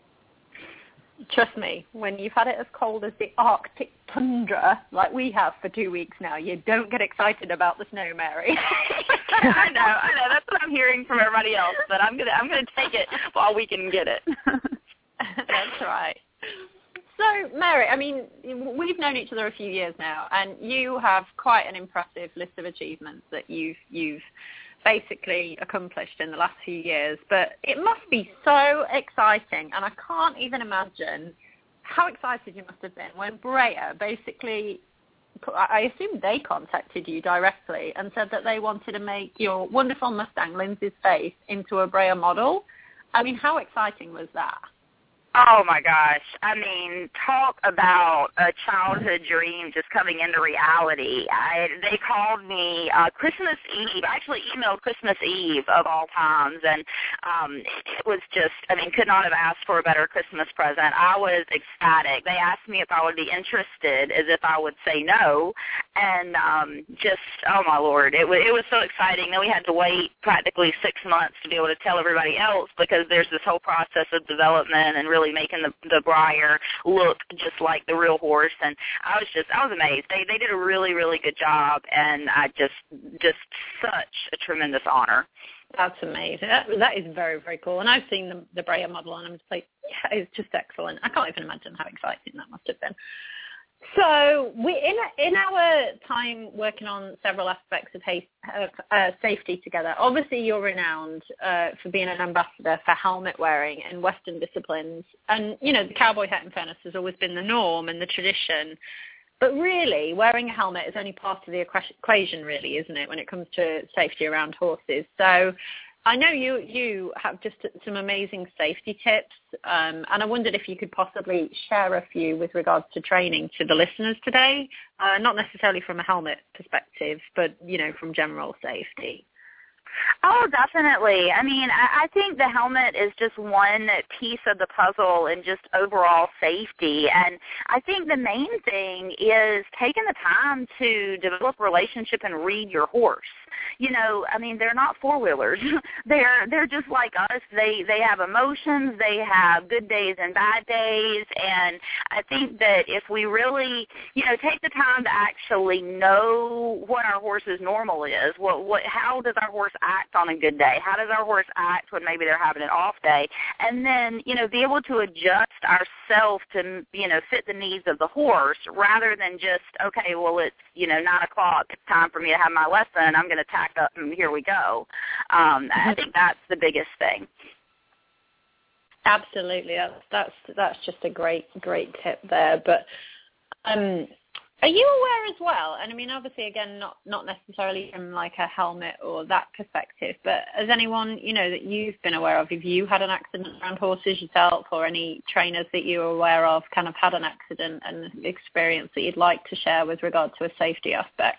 Trust me, when you've had it as cold as the Arctic tundra, like we have for two weeks now, you don't get excited about the snow, Mary. I know, I know. That's what I'm hearing from everybody else, but I'm gonna, I'm gonna take it while we can get it. That's right. So, Mary, I mean, we've known each other a few years now, and you have quite an impressive list of achievements that you've you've basically accomplished in the last few years, but it must be so exciting, and I can't even imagine how excited you must have been when Breyer basically, I assume they contacted you directly and said that they wanted to make your wonderful Mustang, Lindsay's Face, into a Breyer model. I mean, how exciting was that? Oh, my gosh. I mean, talk about a childhood dream just coming into reality. I, they called me uh, Christmas Eve. I actually emailed Christmas Eve of all times, and um, it was just, I mean, could not have asked for a better Christmas present. I was ecstatic. They asked me if I would be interested, as if I would say no, and um, just, oh, my Lord, it, w- it was so exciting. Then we had to wait practically six months to be able to tell everybody else, because there's this whole process of development and really making the, the Breyer look just like the real horse, and I was just, I was amazed. They they did a really, really good job, and I just, just such a tremendous honor. That's amazing. That, that is very, very cool. And I've seen the, the Breyer model, and I'm just like, yeah, it's just excellent. I can't even imagine how exciting that must have been. So we, in in our time working on several aspects of haste, uh, uh, safety together, obviously you're renowned uh, for being an ambassador for helmet wearing in Western disciplines. And, you know, the cowboy hat, in fairness, has always been the norm and the tradition. But really, wearing a helmet is only part of the equation, really, isn't it, when it comes to safety around horses? So I know you you have just some amazing safety tips, um, and I wondered if you could possibly share a few with regards to training to the listeners today, uh, not necessarily from a helmet perspective, but, you know, from general safety. Oh, definitely. I mean, I, I think the helmet is just one piece of the puzzle in just overall safety. And I think the main thing is taking the time to develop a relationship and read your horse. you know, I mean, they're not four-wheelers. they're they're just like us. They they have emotions. They have good days and bad days. And I think that if we really, you know, take the time to actually know what our horse's normal is, what what how does our horse act on a good day? How does our horse act when maybe they're having an off day? And then, you know, be able to adjust ourselves to, you know, fit the needs of the horse rather than just, okay, well, it's, you know, nine o'clock, it's time for me to have my lesson, I'm going to tack up and here we go. Um, I think that's the biggest thing. Absolutely. That's, that's, that's just a great, great tip there. But um, are you aware as well, and I mean, obviously, again, not, not necessarily from like a helmet or that perspective, but has anyone, you know, that you've been aware of, have you had an accident around horses yourself, or any trainers that you're aware of kind of had an accident and experience that you'd like to share with regard to a safety aspect?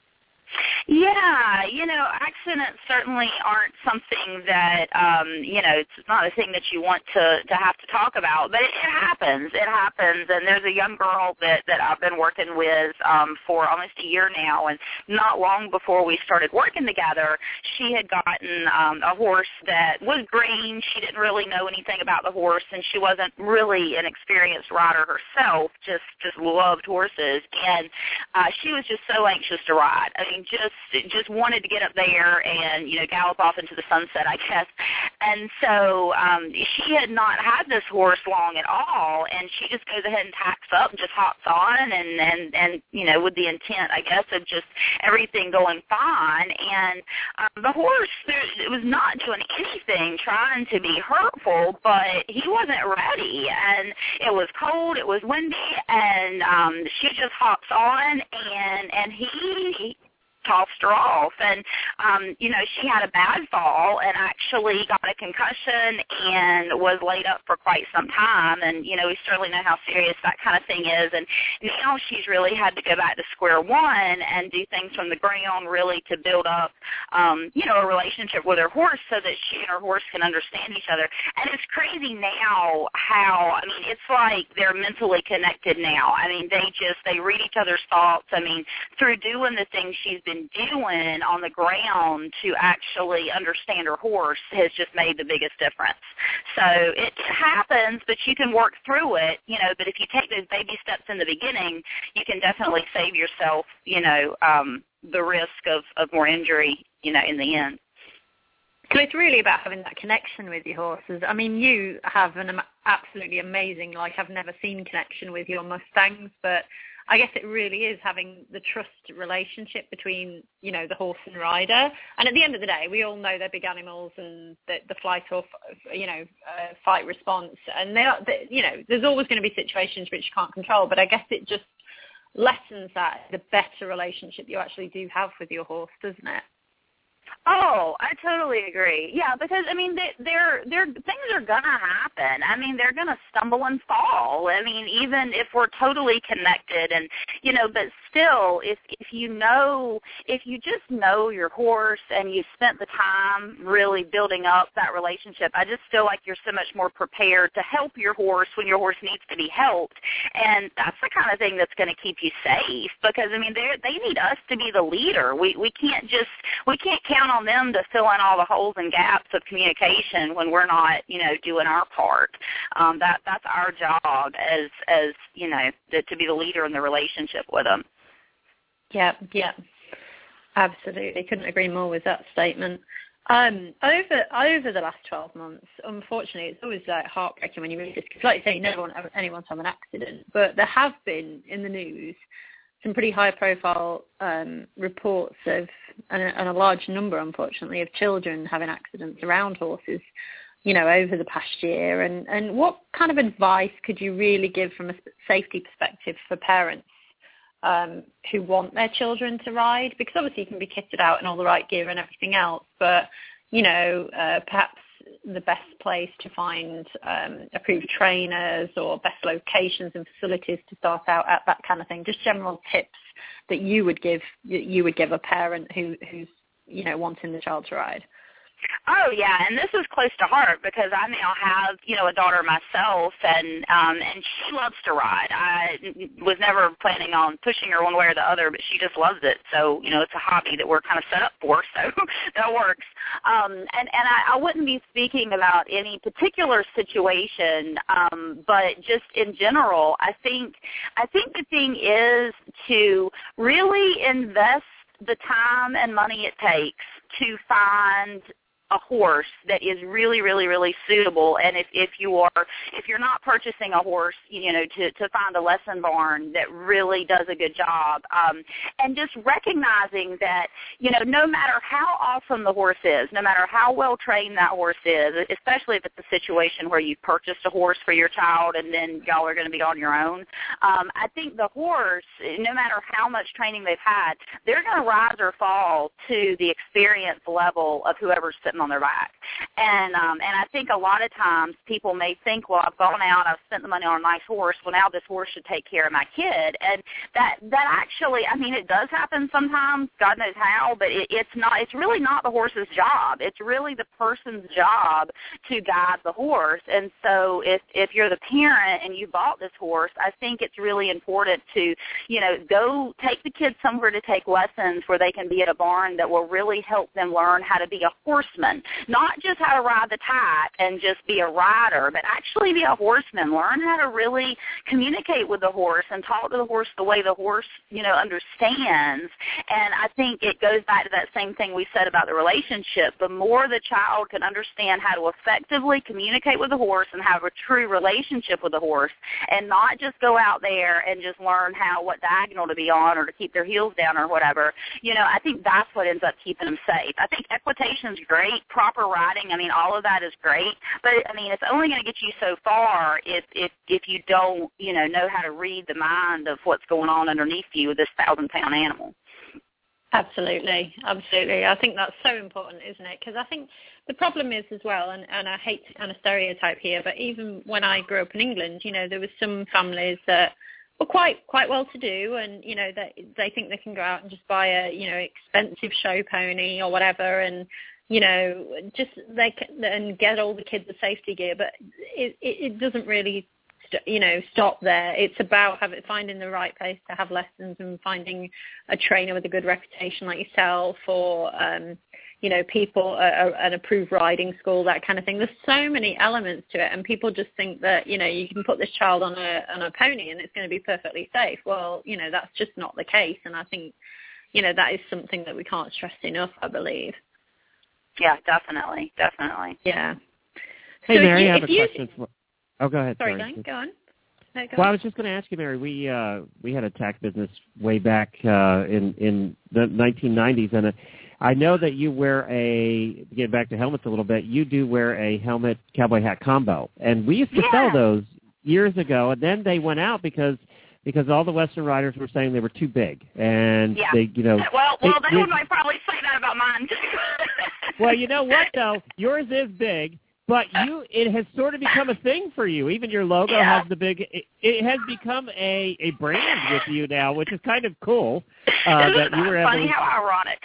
Yeah, you know, accidents certainly aren't something that, um, you know, it's not a thing that you want to, to have to talk about, but it, it happens. It happens, and there's a young girl that, that I've been working with um, for almost a year now, and not long before we started working together, she had gotten um, a horse that was green. She didn't really know anything about the horse, and she wasn't really an experienced rider herself, just, just loved horses, and uh, she was just so anxious to ride. I mean, just just wanted to get up there and, you know, gallop off into the sunset, I guess. And so um, she had not had this horse long at all, and she just goes ahead and tacks up and just hops on and, and, and you know, with the intent, I guess, of just everything going fine. And um, the horse, there, it was not doing anything trying to be hurtful, but he wasn't ready. And it was cold, it was windy, and um, she just hops on, and, and he... he tossed her off, and um, you know, she had a bad fall and actually got a concussion and was laid up for quite some time, and you know, we certainly know how serious that kind of thing is, and now she's really had to go back to square one and do things from the ground, really to build up um, you know, a relationship with her horse so that she and her horse can understand each other. And it's crazy now how, I mean, it's like they're mentally connected now. I mean, they just, they read each other's thoughts. I mean, through doing the things she's been doing on the ground to actually understand her horse has just made the biggest difference. So it happens, but you can work through it, you know, but if you take those baby steps in the beginning, you can definitely save yourself, you know, um, the risk of, of more injury, you know, in the end. So it's really about having that connection with your horses. I mean, you have an absolutely amazing, like I've never seen connection with your Mustangs, but I guess it really is having the trust relationship between, you know, the horse and rider. And at the end of the day, we all know they're big animals and the, the flight or, you know, uh, fight response. And, they are, they, you know, there's always going to be situations which you can't control. But I guess it just lessens that, the better relationship you actually do have with your horse, doesn't it? Oh, I totally agree. Yeah, because, I mean, they, they're, they're, things are going to happen. I mean, they're going to stumble and fall. I mean, even if we're totally connected and, you know, but still, if, if you know, if you just know your horse and you spent the time really building up that relationship, I just feel like you're so much more prepared to help your horse when your horse needs to be helped. And that's the kind of thing that's going to keep you safe because, I mean, they they need us to be the leader. We, we can't just, we can't count on them to fill in all the holes and gaps of communication when we're not, you know, doing our part. Um, that that's our job as as you know to, to be the leader in the relationship with them. Yeah, yeah, absolutely. Couldn't agree more with that statement. Um, over over the last twelve months, unfortunately, it's always like heartbreaking when you read this because, like you say, no one anyone's had an accident, but there have been in the news some pretty high-profile um, reports of, and a, and a large number, unfortunately, of children having accidents around horses, you know, over the past year. And, and what kind of advice could you really give from a safety perspective for parents um, who want their children to ride? Because obviously you can be kitted out in all the right gear and everything else, but, you know, uh, perhaps the best place to find um, approved trainers or best locations and facilities to start out at, that kind of thing. Just general tips that you would give you would give a parent who who's you know wanting the child to ride. Oh, yeah, and this is close to heart because I now have, you know, a daughter myself, and um, and she loves to ride. I was never planning on pushing her one way or the other, but she just loves it. So, you know, it's a hobby that we're kind of set up for, so that works. Um, and and I, I wouldn't be speaking about any particular situation, um, but just in general, I think I think the thing is to really invest the time and money it takes to find a horse that is really, really, really suitable. And if, if you are, if you're not purchasing a horse, you know, to, to find a lesson barn that really does a good job, um, and just recognizing that, you know, no matter how awesome the horse is, no matter how well trained that horse is, especially if it's a situation where you've purchased a horse for your child and then y'all are going to be on your own, um, I think the horse, no matter how much training they've had, they're going to rise or fall to the experience level of whoever's sitting on their back. And um, and I think a lot of times people may think, well, I've gone out, I've spent the money on a nice horse, well, now this horse should take care of my kid. And that that actually, I mean, it does happen sometimes, God knows how, but it, it's not. It's really not the horse's job. It's really the person's job to guide the horse. And so if, if you're the parent and you bought this horse, I think it's really important to, you know, go take the kids somewhere to take lessons where they can be at a barn that will really help them learn how to be a horseman. Not just how to ride the tack and just be a rider, but actually be a horseman. Learn how to really communicate with the horse and talk to the horse the way the horse, you know, understands. And I think it goes back to that same thing we said about the relationship. The more the child can understand how to effectively communicate with the horse and have a true relationship with the horse, and not just go out there and just learn how what diagonal to be on or to keep their heels down or whatever, you know, I think that's what ends up keeping them safe. I think equitation's great. Proper riding, I mean, all of that is great, but I mean, it's only going to get you so far if if if you don't, you know, know how to read the mind of what's going on underneath you with this thousand-pound animal. Absolutely, absolutely. I think that's so important, isn't it? Because I think the problem is as well, and, and I hate to kind of stereotype here, but even when I grew up in England, you know, there was some families that were quite quite well to do, and you know, they they think they can go out and just buy a, you know, expensive show pony or whatever, and you know, just they can, and get all the kids the safety gear, but it, it, it doesn't really, st- you know, stop there. It's about having, finding the right place to have lessons and finding a trainer with a good reputation like yourself, or, um, you know, people, uh, an approved riding school, that kind of thing. There's so many elements to it, and people just think that, you know, you can put this child on a on a pony and it's going to be perfectly safe. Well, you know, that's just not the case, and I think, you know, that is something that we can't stress enough, I believe. Yeah, definitely, definitely. Yeah. Hey, so Mary, you, I have a you, question. For, oh, go ahead. Sorry, sorry. Don, go on. No, go well, on. I was just going to ask you, Mary. We uh, we had a tack business way back uh, in in the nineteen nineties, and uh, I know that you wear a. Get back to helmets a little bit. You do wear a helmet cowboy hat combo, and we used to yeah. sell those years ago, and then they went out because. Because all the Western riders were saying they were too big, and yeah. they, you know. Well, well, they, they would might probably say that about mine too. Well, you know what though, yours is big, but you it has sort of become a thing for you. Even your logo yeah. has the big. It, it has become a, a brand with you now, which is kind of cool. Uh, that you were able. Funny to, how ironic.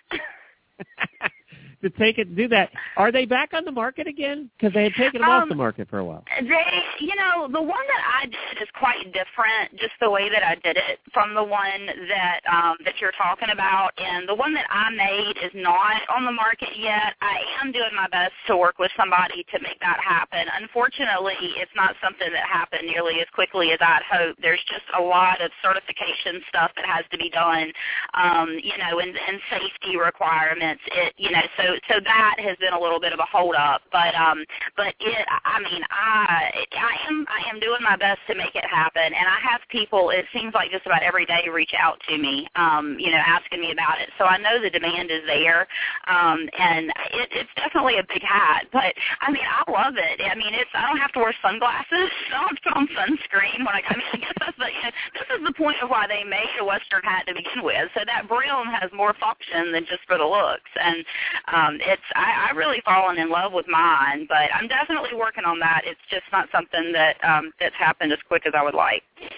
to take it, do that. Are they back on the market again? Because they had taken them um, off the market for a while. They, you know, the one that I did is quite different, just the way that I did it from the one that um, that you're talking about. And the one that I made is not on the market yet. I am doing my best to work with somebody to make that happen. Unfortunately, it's not something that happened nearly as quickly as I'd hoped. There's just a lot of certification stuff that has to be done, um, you know, and, and safety requirements. It, you know, so so that has been a little bit of a hold up. But um, but it, I mean, I I am I am doing my best to make it happen, and I have people. It seems like just about every day reach out to me, um, you know, asking me about it. So I know the demand is there, um, and it, it's definitely a big hat. But I mean, I love it. I mean, it's I don't have to wear sunglasses. I don't have to put on sunscreen. When I, I mean, I guess that's the, you know, this is the point of why they made a Western hat to begin with. So that brim has more function than just for the looks, and um, it's I, I really fallen in love with mine. But I'm definitely working on that. It's just not something that um, that's happened as quick as I would like.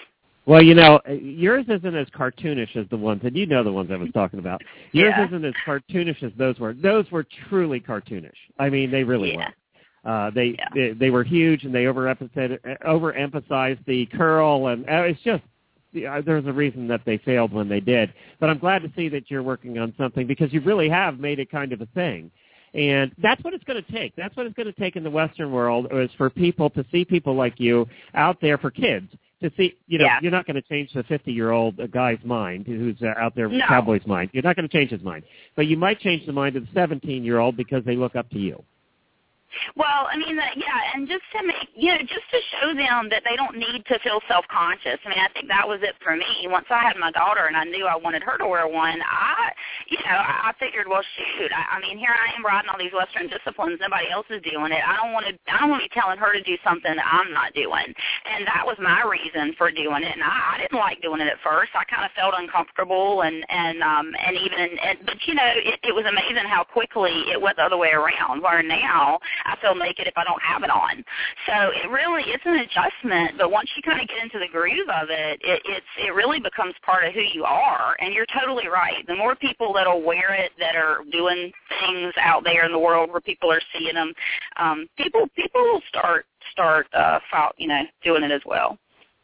Well, you know, yours isn't as cartoonish as the ones, and you know the ones I was talking about. Yours Yeah. isn't as cartoonish as those were. Those were truly cartoonish. I mean, they really Yeah. were. Uh, they, Yeah. they they were huge, and they overemphasized, overemphasized the curl, and uh, it's just uh, there's a reason that they failed when they did. But I'm glad to see that you're working on something because you really have made it kind of a thing. And that's what it's going to take. That's what it's going to take in the Western world is for people to see people like you out there for kids. To see, you know, Yeah. you're not going to change the fifty-year-old guy's mind who's uh, out there, No. cowboy's mind. You're not going to change his mind. But you might change the mind of the seventeen-year-old because they look up to you. Well, I mean, that, yeah, and just to make, you know, just to show them that they don't need to feel self-conscious. I mean, I think that was it for me. Once I had my daughter and I knew I wanted her to wear one, I, you know, I, I figured, well, shoot, I, I mean, here I am riding all these Western disciplines. Nobody else is doing it. I don't want to, I don't want to be telling her to do something that I'm not doing. And that was my reason for doing it. And I, I didn't like doing it at first. I kind of felt uncomfortable and, and, um, and even, and, but, you know, it, it was amazing how quickly it went the other way around, where now I feel naked if I don't have it on. So it really, it's an adjustment, but once you kind of get into the groove of it, it it's it really becomes part of who you are. And you're totally right. The more people that'll wear it, that are doing things out there in the world where people are seeing them, um, people people will start start uh, you know doing it as well.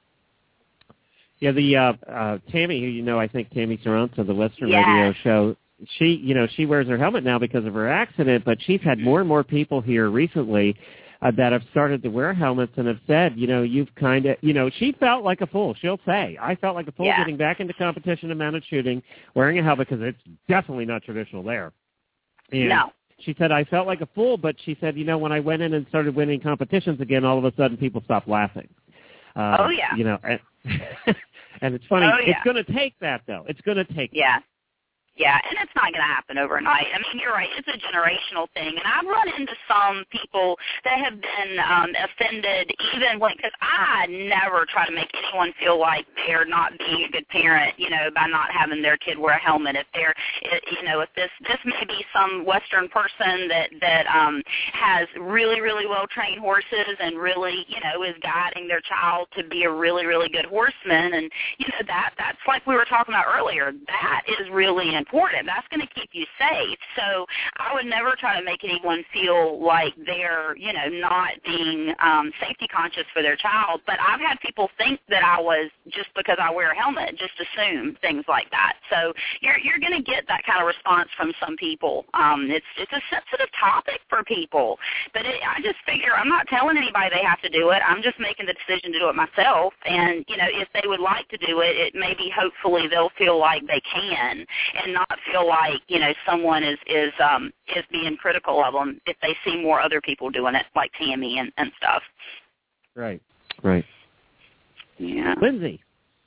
Yeah, the uh, uh, Tammy, who you know, I think Tammy Saranza, the Western Yes. Radio show. She, you know, she wears her helmet now because of her accident, but she's had more and more people here recently uh, that have started to wear helmets and have said, you know, you've kind of, you know, she felt like a fool. She'll say, I felt like a fool Yeah. getting back into competition and mounted shooting, wearing a helmet because it's definitely not traditional there. And No. she said, I felt like a fool, but she said, you know, when I went in and started winning competitions again, all of a sudden people stopped laughing. Uh, Oh, yeah. You know, and, and it's funny. Oh, yeah. It's going to take that, though. It's going to take Yeah. Yeah, and it's not going to happen overnight. I mean, you're right. It's a generational thing. And I've run into some people that have been um, offended even when, because I never try to make anyone feel like they're not being a good parent, you know, by not having their kid wear a helmet. If they're, it, you know, if this, this may be some Western person that, that um, has really, really well-trained horses and really, you know, is guiding their child to be a really, really good horseman. And, you know, that that's like we were talking about earlier. That is really important. Important. That's going to keep you safe. So I would never try to make anyone feel like they're, you know, not being um, safety conscious for their child. But I've had people think that I was just because I wear a helmet, just assume things like that. So you're you're going to get that kind of response from some people. Um, it's it's a sensitive topic for people. But it, I just figure I'm not telling anybody they have to do it. I'm just making the decision to do it myself. And you know, if they would like to do it, it maybe hopefully they'll feel like they can and not feel like, you know, someone is is um, is being critical of them if they see more other people doing it, like Tammy and, and stuff. Right, right. Yeah. Lindsay.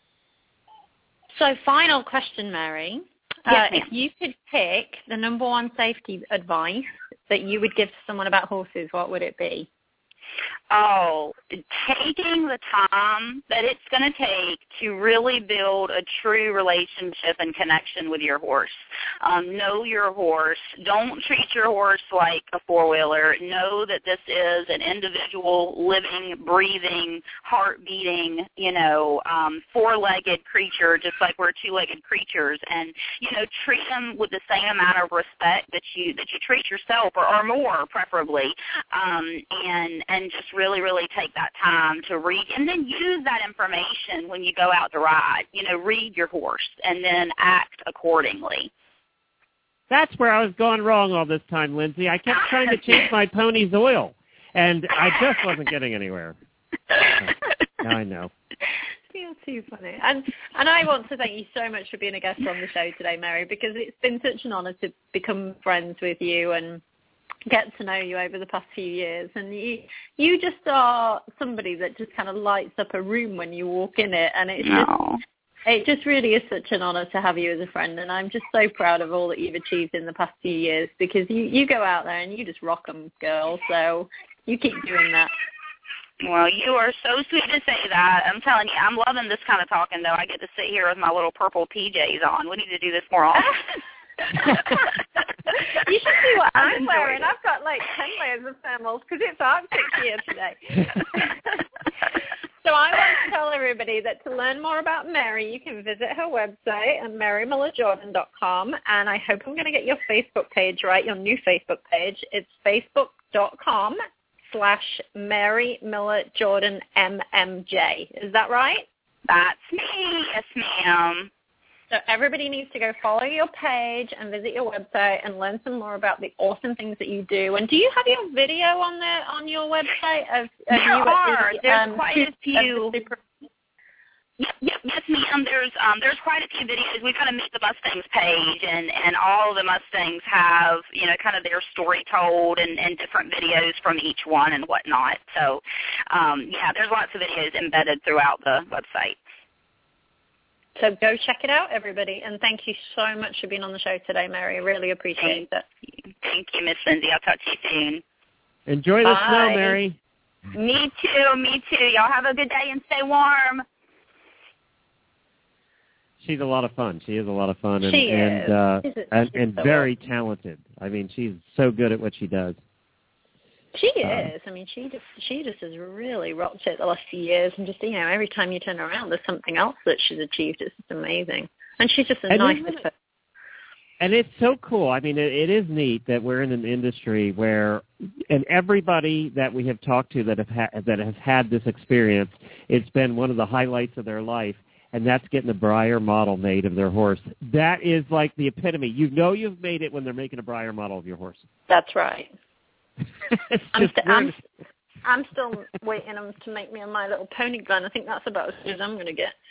So final question, Mary. Yes, uh, ma'am. if you could pick the number one safety advice that you would give to someone about horses, what would it be? Oh, taking the time that it's going to take to really build a true relationship and connection with your horse. Um, know your horse. Don't treat your horse like a four-wheeler. Know that this is an individual, living, breathing, heart-beating, you know, um, four-legged creature, just like we're two-legged creatures. And, you know, treat them with the same amount of respect that you that you treat yourself, or, or more, preferably. Um, and and just really, really take that time to read, and then use that information when you go out to ride. You know, read your horse and then act accordingly. That's where I was going wrong all this time, Lindsay. I kept trying to change my pony's oil, and I just wasn't getting anywhere. So, I know. You're too funny. And and I want to thank you so much for being a guest on the show today, Mary, because it's been such an honour to become friends with you and get to know you over the past few years. And you you just are somebody that just kind of lights up a room when you walk in it, and it's No. just it just really is such an honour to have you as a friend. And I'm just so proud of all that you've achieved in the past few years, because you you go out there and you just rock 'em, girl. So you keep doing that. Well, you are so sweet to say that. I'm telling you, I'm loving this kind of talking, though. I get to sit here with my little purple P Js on. We need to do this more often. You should see what I'm wearing. I've got like ten layers of thermals because it's Arctic here today. So I want to tell everybody that to learn more about Mary, you can visit her website at mary miller jordan dot com. And I hope I'm going to get your Facebook page right, your new Facebook page. It's facebook.com slash Mary Miller Jordan M M J. Is that right? That's me. Yes, ma'am. So everybody needs to go follow your page and visit your website and learn some more about the awesome things that you do. And do you have your video on the on your website? Of, of there you are. The, There's um, quite a few. Super... Yep, yep, yes, ma'am. There's um, there's quite a few videos. We've got a Meet the Mustangs page, and, and all of the Mustangs have, you know, kind of their story told and, and different videos from each one and whatnot. So, um, yeah, there's lots of videos embedded throughout the website. So go check it out, everybody. And thank you so much for being on the show today, Mary. I really appreciate thank it. You. Thank you, Miss Lindsay. I'll talk to you soon. Enjoy the Bye. snow, Mary. Me too. Me too. Y'all have a good day and stay warm. She's a lot of fun. She is a lot of fun, and she and is. uh, she's a, and, she's and so very awesome. talented. I mean, she's so good at what she does. She is. I mean, she just she just has really rocked it the last few years, and just, you know, every time you turn around, there's something else that she's achieved. It's just amazing, and she's just a And nice isn't it- person. And it's so cool. I mean, it, it is neat that we're in an industry where, and everybody that we have talked to that have ha- that has had this experience, it's been one of the highlights of their life, and that's getting a Breyer model made of their horse. That is like the epitome. You know you've made it when they're making a Breyer model of your horse. That's right. I'm, Just st- we're- I'm, I'm still waiting them to make me a My Little Pony gun. I think that's about as good as I'm going to get.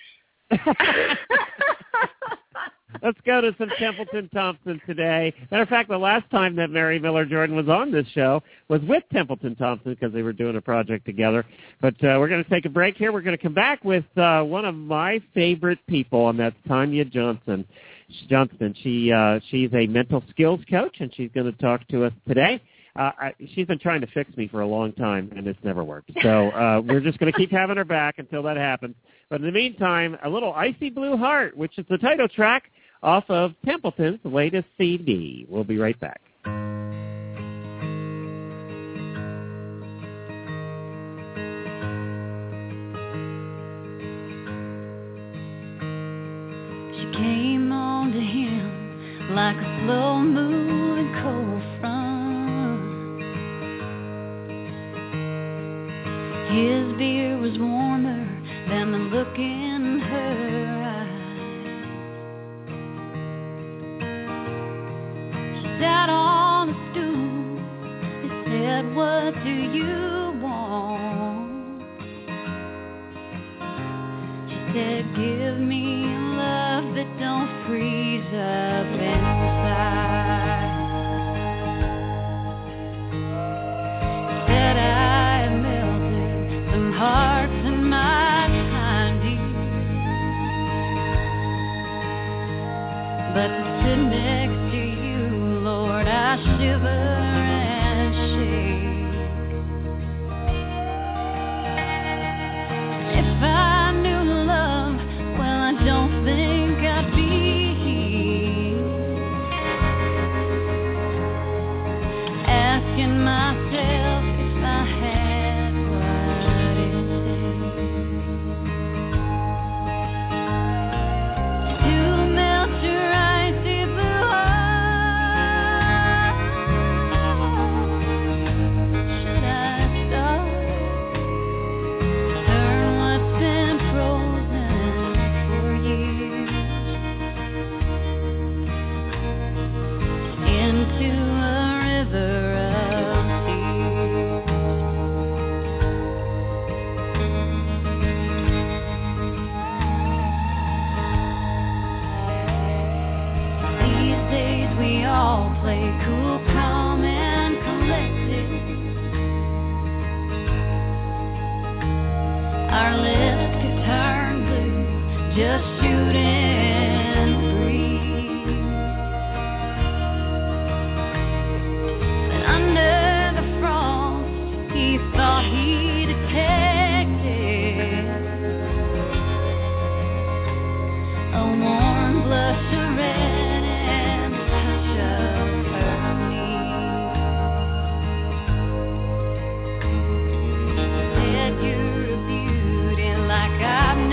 Let's go to some Templeton Thompson today. Matter of fact, the last time that Mary Miller Jordan was on this show was with Templeton Thompson because they were doing a project together. But uh, we're going to take a break here. We're going to come back with uh, one of my favorite people, and that's Tanya Johnson. Johnston. She uh, she's a mental skills coach, and she's going to talk to us today. Uh, I, she's been trying to fix me for a long time, and it's never worked. So uh, we're just going to keep having her back until that happens. But in the meantime, a little Icy Blue Heart, which is the title track off of Templeton's latest C D. We'll be right back. She came on to him like a slow-moving cold front. His beer was warmer than the look in her eyes. She sat on a stool. He said, "What do you want?" She said, "Give me love that don't freeze up inside." He said, "I melted some hearts in my time, dear, but to sit next to you, Lord, I shiver and shake. If I knew love, well, I don't think I'd be here, asking myself if I had what it takes to melt your icy blue heart. Should I stop? Turn what's been frozen for years into a river of tears. These days we all play cool, calm, and collected. Our lips could turn blue, just shooting free. But under the frost, he thought he detected a warm blush of red and a touch of her knee. Said, "You're a beauty like I've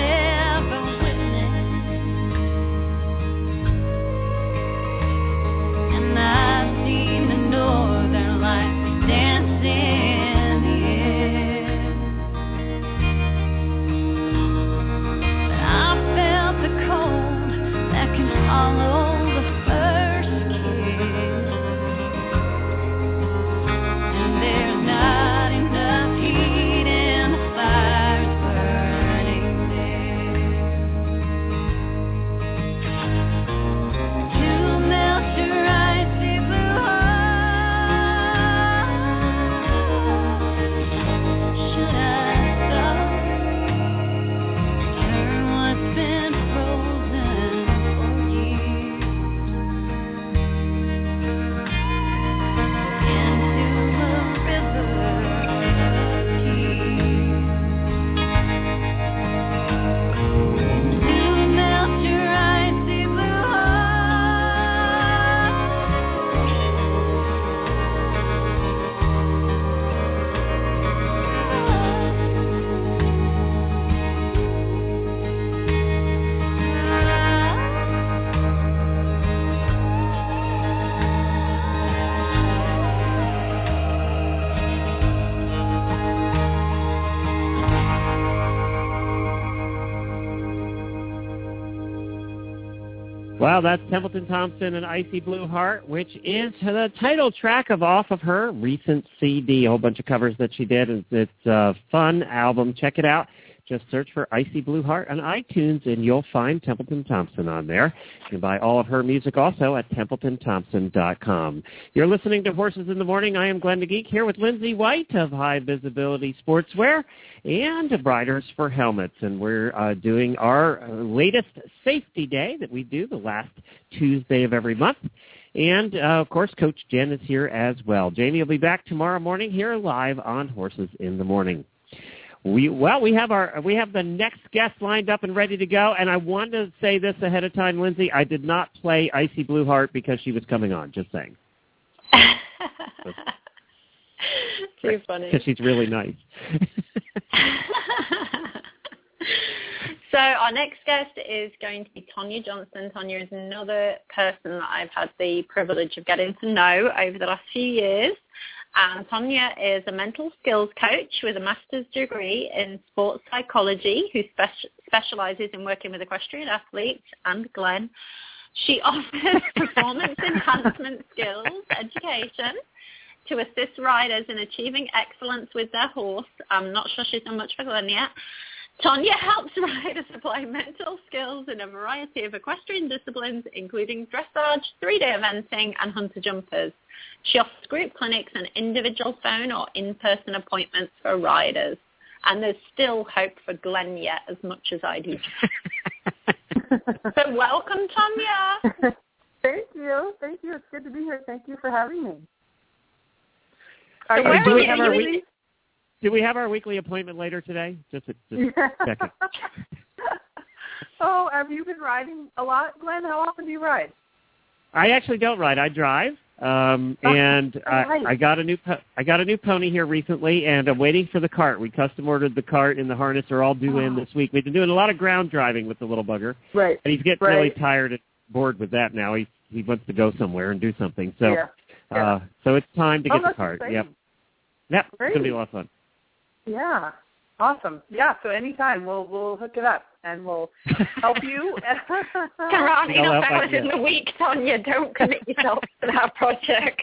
Well, that's Templeton Thompson and Icy Blue Heart, which is the title track of off of her recent C D, a whole bunch of covers that she did. It's, it's a fun album. Check it out. Just search for Icy Blue Heart on iTunes, and you'll find Templeton Thompson on there. You can buy all of her music also at templeton thompson dot com. You're listening to Horses in the Morning. I am Glenn the Geek here with Lindsay White of High Visibility Sportswear and Riders for Helmets. And we're uh, doing our uh, latest safety day that we do the last Tuesday of every month. And, uh, of course, Coach Jen is here as well. Jamie will be back tomorrow morning here live on Horses in the Morning. We well, we have our we have the next guest lined up and ready to go, and I wanted to say this ahead of time, Lindsay. I did not play Icy Blue Heart because she was coming on. Just saying. Too funny. Because she's really nice. So our next guest is going to be Tonya Johnson. Tonya is another person that I've had the privilege of getting to know over the last few years. And Tonya is a mental skills coach with a master's degree in sports psychology who speci- specializes in working with equestrian athletes and Glenn. She offers performance enhancement skills education to assist riders in achieving excellence with their horse. I'm not sure she's done much for Glenn yet. Tonya helps riders apply mental skills in a variety of equestrian disciplines, including dressage, three-day eventing, and hunter jumpers. She offers group clinics and individual phone or in-person appointments for riders. And there's still hope for Glenn yet, as much as I do. So welcome, Tonya. Thank you. Thank you. It's good to be here. Thank you for having me. So Are where do, are we you? have Are our you week, do we have our weekly appointment later today? Just a, just a second. Oh, have you been riding a lot, Glenn? How often do you ride? I actually don't ride. I drive. Um, and oh, I, right. I got a new po- I got a new pony here recently, and I'm waiting for the cart. We custom ordered the cart and the harness are all due oh. in this week. We've been doing a lot of ground driving with the little bugger, right? And he's getting right. really tired and bored with that now. He he wants to go somewhere and do something. So, yeah. Yeah. Uh, so it's time to oh, get the cart. Exciting. Yep, yep, Great. It's gonna be a lot of fun. Yeah, awesome. Yeah, so anytime we'll we'll hook it up and we'll help you. There aren't enough hours in the week, Tonya. Don't commit yourself to that project.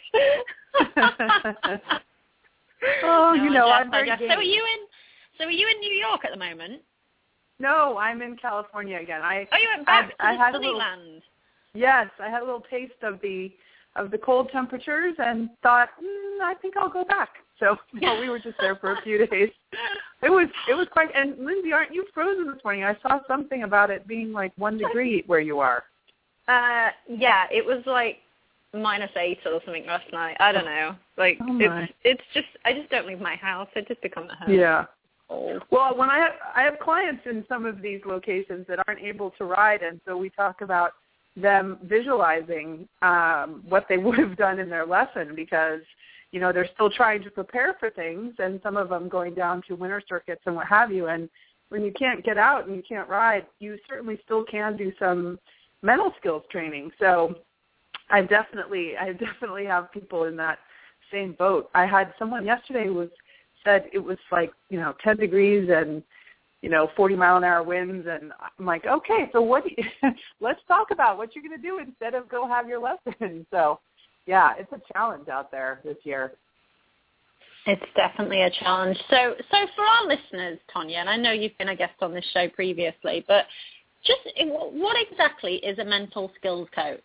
oh, no, you know, I'm I'm very So are you in? So are you in New York at the moment? No, I'm in California again. I oh, you went back I, to the I sunny little, land. Yes, I had a little taste of the of the cold temperatures and thought, mm, I think I'll go back. So well, we were just there for a few days. It was it was quite. And Lindsay, aren't you frozen this morning? I saw something about it being like one degree where you are. Uh, yeah, it was like minus eight or something last night. I don't know. Like oh it's it's just I just don't leave my house. I just become at home. Yeah. Cold. Well, when I have, I have clients in some of these locations that aren't able to ride, and so we talk about them visualizing um, what they would have done in their lesson because, you know, they're still trying to prepare for things, and some of them going down to winter circuits and what have you. And when you can't get out and you can't ride, you certainly still can do some mental skills training. So I definitely, I definitely have people in that same boat. I had someone yesterday who was said it was like, you know, ten degrees and, you know, forty mile an hour winds. And I'm like, okay, so what, do you, let's talk about what you're going to do instead of go have your lesson. So, yeah, it's a challenge out there this year. It's definitely a challenge. So, so for our listeners, Tonya, and I know you've been a guest on this show previously, but just what exactly is a mental skills coach?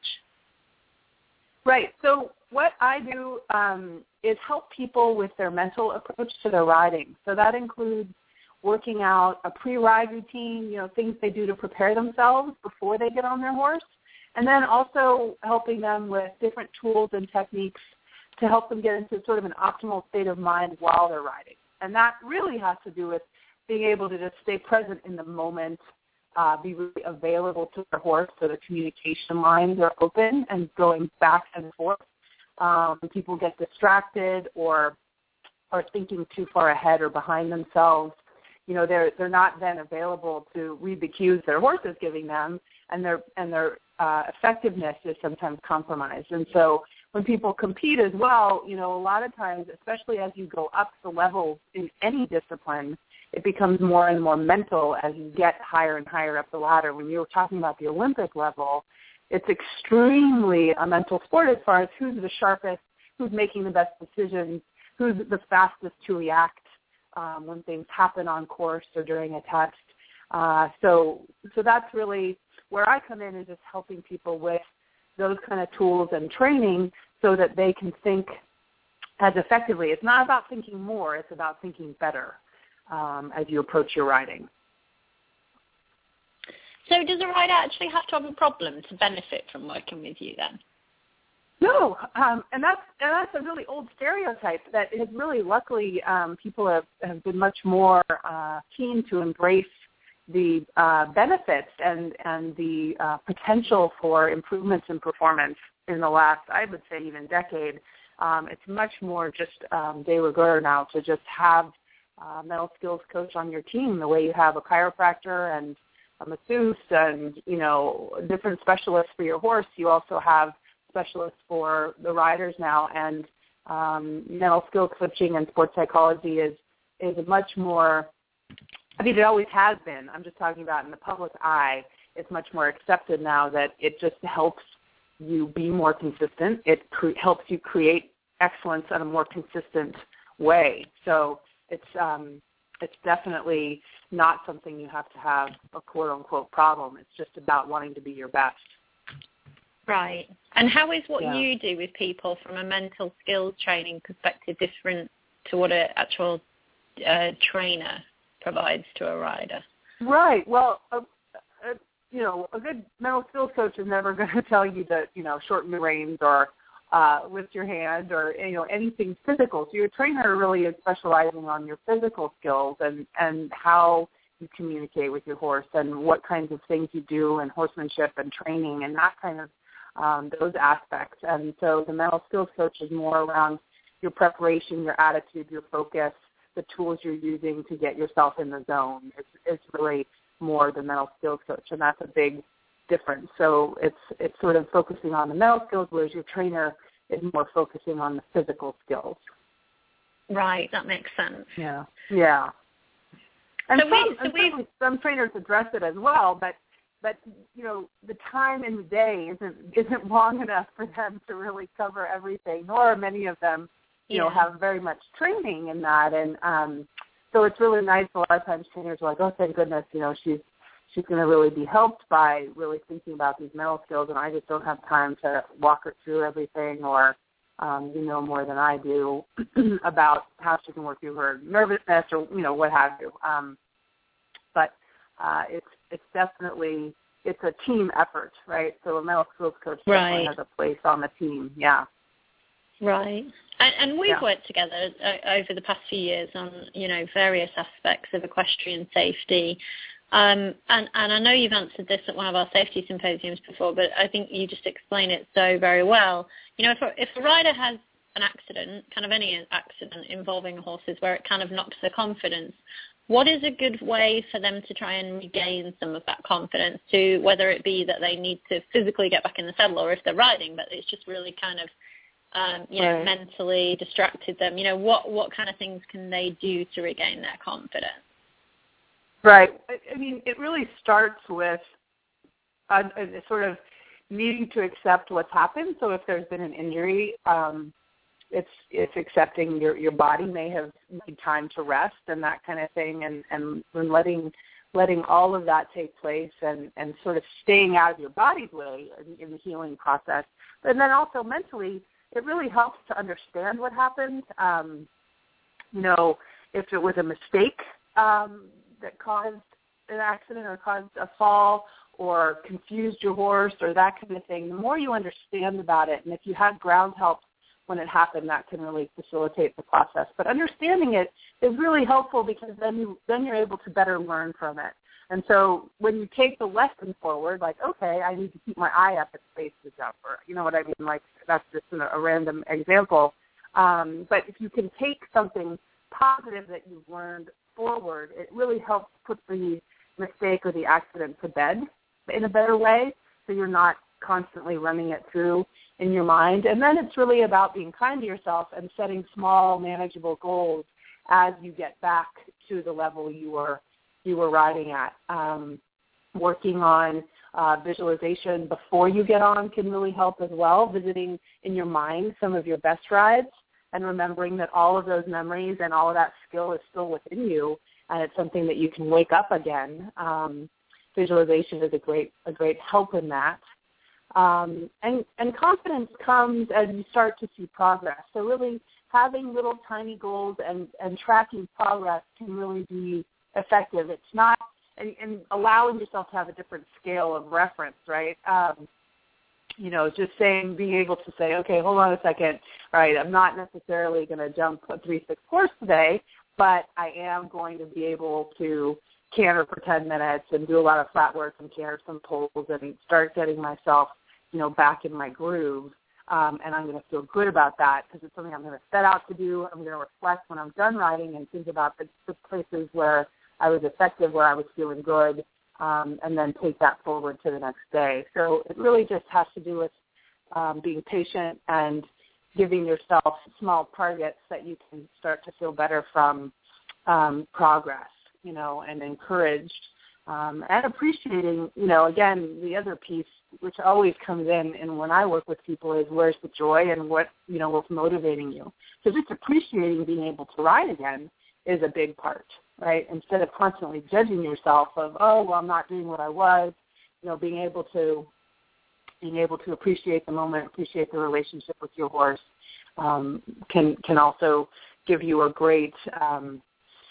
Right. So what I do um, is help people with their mental approach to their riding. So that includes working out a pre-ride routine, you know, things they do to prepare themselves before they get on their horse, and then also helping them with different tools and techniques to help them get into sort of an optimal state of mind while they're riding. And that really has to do with being able to just stay present in the moment, uh, be really available to their horse so the communication lines are open and going back and forth. Um, people get distracted or are thinking too far ahead or behind themselves. You know, they're they're not then available to read the cues their horse is giving them, and their and their uh, effectiveness is sometimes compromised. And so when people compete as well, you know, a lot of times, especially as you go up the levels in any discipline, it becomes more and more mental as you get higher and higher up the ladder. When you were talking about the Olympic level, it's extremely a mental sport as far as who's the sharpest, who's making the best decisions, who's the fastest to react um, when things happen on course or during a test. Uh, so, so that's really where I come in, is just helping people with those kind of tools and training so that they can think as effectively. It's not about thinking more, it's about thinking better um, as you approach your riding. So does a rider actually have to have a problem to benefit from working with you then? No, um, and that's and that's a really old stereotype that is really, luckily, um, people have, have been much more uh, keen to embrace the uh, benefits and, and the uh, potential for improvements in performance in the last, I would say, even decade. Um, it's much more just um, de rigueur now to just have a mental skills coach on your team, the way you have a chiropractor and a masseuse and, you know, different specialists for your horse. You also have specialists for the riders now, and um, mental skills coaching and sports psychology is, is a much more, I mean, it always has been. I'm just talking about in the public eye. It's much more accepted now that it just helps you be more consistent. It cre- helps you create excellence in a more consistent way. So it's um, it's definitely not something you have to have a quote-unquote problem. It's just about wanting to be your best. Right. And how is what Yeah. you do with people from a mental skills training perspective different to what an actual uh, trainer provides to a rider? Right. Well, a, a, you know, a good mental skills coach is never going to tell you to, you know, shorten the reins or uh, lift your hand or, you know, anything physical. So your trainer really is specializing on your physical skills and, and how you communicate with your horse and what kinds of things you do and horsemanship and training and that kind of, um, those aspects. And so the mental skills coach is more around your preparation, your attitude, your focus, the tools you're using to get yourself in the zone. It's, it's really more the mental skills coach, and that's a big difference. So it's it's sort of focusing on the mental skills, whereas your trainer is more focusing on the physical skills. Right, that makes sense. Yeah. Yeah. And So some, we- so and we- certainly some trainers address it as well, but but you know, the time in the day isn't isn't long enough for them to really cover everything, nor are many of them, you know, Yeah. have very much training in that. And um, so it's really nice. A lot of times trainers are like, oh, thank goodness, you know, she's she's going to really be helped by really thinking about these mental skills, and I just don't have time to walk her through everything, or um, you know more than I do about how she can work through her nervousness or, you know, what have you. Um, but uh, it's it's definitely, it's a team effort, right? So a mental skills coach definitely Right. has a place on the team, yeah. Right. And, and we've Yeah. worked together uh, over the past few years on, you know, various aspects of equestrian safety. Um, and, and I know you've answered this at one of our safety symposiums before, but I think you just explain it so very well. You know, if a, if a rider has an accident, kind of any accident involving horses where it kind of knocks their confidence, what is a good way for them to try and regain some of that confidence, to whether it be that they need to physically get back in the saddle, or if they're riding, but it's just really kind of, um, you know, Right. mentally distracted them. You know, what, what kind of things can they do to regain their confidence? Right. I, I mean, it really starts with a, a sort of needing to accept what's happened. So if there's been an injury, um, it's it's accepting your, your body may have need time to rest and that kind of thing, and, and, and letting letting all of that take place and, and sort of staying out of your body's way in, in the healing process. But then also mentally, it really helps to understand what happened. Um, you know, if it was a mistake um, that caused an accident or caused a fall or confused your horse or that kind of thing, the more you understand about it, and if you have ground help when it happened, that can really facilitate the process. But understanding it is really helpful because then you then you're able to better learn from it. And so when you take the lesson forward, like, okay, I need to keep my eye up at space to jump, or you know what I mean? Like, that's just a, a random example. Um, but if you can take something positive that you've learned forward, it really helps put the mistake or the accident to bed in a better way, so you're not constantly running it through in your mind. And then it's really about being kind to yourself and setting small, manageable goals as you get back to the level you were you were riding at. Um, working on Uh, visualization before you get on can really help as well, visiting in your mind some of your best rides and remembering that all of those memories and all of that skill is still within you, and it's something that you can wake up again. Um, visualization is a great a great help in that. Um, and, and confidence comes as you start to see progress. So really having little tiny goals and, and tracking progress can really be effective. It's not, and, and allowing yourself to have a different scale of reference, right? Um, you know, just saying, being able to say, okay, hold on a second, right, I'm not necessarily going to jump a three six course today, but I am going to be able to canter for ten minutes and do a lot of flat work and canter some poles and start getting myself, you know, back in my groove. Um, and I'm going to feel good about that because it's something I'm going to set out to do. I'm going to reflect when I'm done riding and think about the, the places where I was effective, where I was feeling good, um, and then take that forward to the next day. So it really just has to do with um, being patient and giving yourself small targets that you can start to feel better from um, progress, you know, and encouraged. Um, and appreciating, you know, again, the other piece, which always comes in, and when I work with people, is where's the joy and what, you know, what's motivating you. So just appreciating being able to ride again is a big part, right? Instead of constantly judging yourself of, oh, well, I'm not doing what I was, you know, being able to being able to appreciate the moment, appreciate the relationship with your horse, um, can can also give you a great um,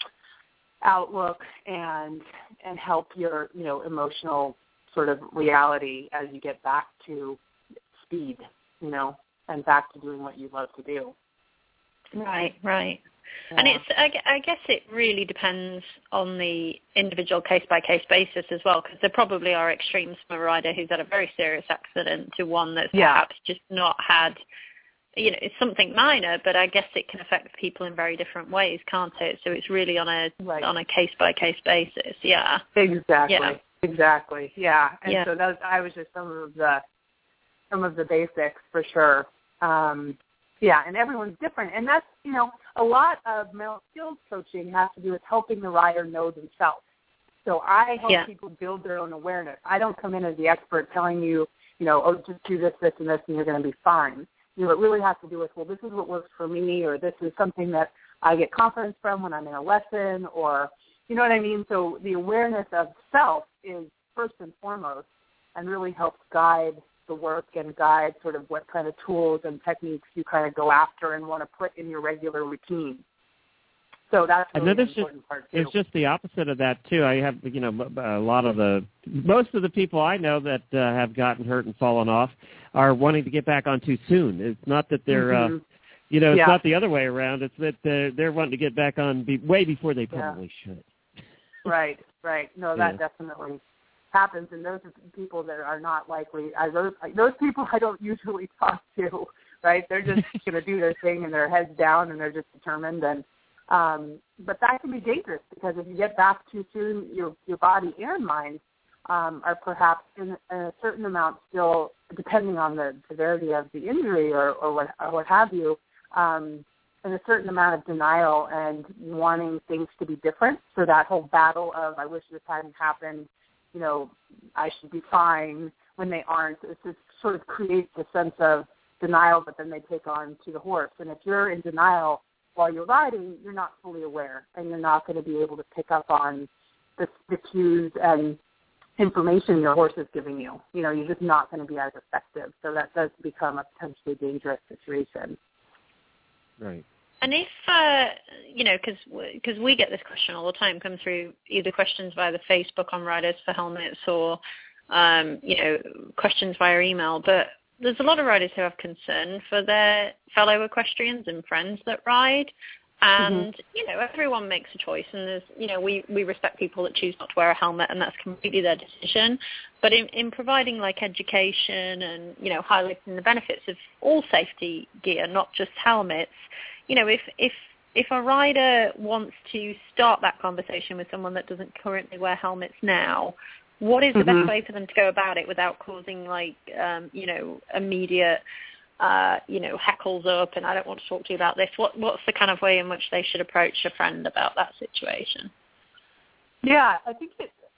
outlook and and help your, you know, emotional sort of reality as you get back to speed, you know, and back to doing what you love to do. Right, right. Yeah. And it's, I, I guess it really depends on the individual case-by-case basis as well, because there probably are extremes from a rider who's had a very serious accident to one that's yeah. perhaps just not had, you know, it's something minor, but I guess it can affect people in very different ways, can't it? So it's really on a right. on a case-by-case basis, yeah. Exactly. Yeah. Exactly. Yeah. And yeah. so that was, I was just some of the some of the basics for sure. Um, yeah, and everyone's different. And that's, you know, a lot of mental skills coaching has to do with helping the rider know themselves. So I help yeah. people build their own awareness. I don't come in as the expert telling you, you know, oh, just do this, this, and this, and you're going to be fine. You know, it really has to do with, well, this is what works for me, or this is something that I get confidence from when I'm in a lesson, or, you know what I mean? So the awareness of self is first and foremost, and really helps guide the work and guide sort of what kind of tools and techniques you kind of go after and want to put in your regular routine. So that's really Another an important part too. It's just the opposite of that too. I have, you know, a lot of the, most of the people I know that uh, have gotten hurt and fallen off are wanting to get back on too soon. It's not that they're, mm-hmm. uh, you know, it's yeah. not the other way around. It's that they're, they're wanting to get back on be, way before they probably yeah. should. Right, right. No, that yeah. definitely happens, and those are people that are not likely. I, those those people I don't usually talk to. Right, they're just going to do their thing, and their heads down, and they're just determined. And um, but that can be dangerous because if you get back too soon, your your body and mind um, are perhaps in, in a certain amount still, depending on the severity of the injury or or what or what have you. Um, in a certain amount of denial and wanting things to be different. So that whole battle of, I wish this hadn't happened, you know, I should be fine when they aren't. It just sort of creates a sense of denial, but then they take on to the horse. And if you're in denial while you're riding, you're not fully aware, and you're not going to be able to pick up on the, the cues and information your horse is giving you. You know, you're just not going to be as effective. So that does become a potentially dangerous situation. Right. And if, uh, you know, because because we get this question all the time, come through either questions via the Facebook on Riders for Helmets or, um, you know, questions via email. But there's a lot of riders who have concern for their fellow equestrians and friends that ride. And, mm-hmm. you know, everyone makes a choice. And there's, you know, we, we respect people that choose not to wear a helmet, and that's completely their decision. But in, in providing, like, education and, you know, highlighting the benefits of all safety gear, not just helmets, you know, if, if, if a rider wants to start that conversation with someone that doesn't currently wear helmets now, what is the mm-hmm. best way for them to go about it without causing, like, um, you know, immediate Uh, you know, heckles up, and I don't want to talk to you about this. What, what's the kind of way in which they should approach a friend about that situation? Yeah, I think it,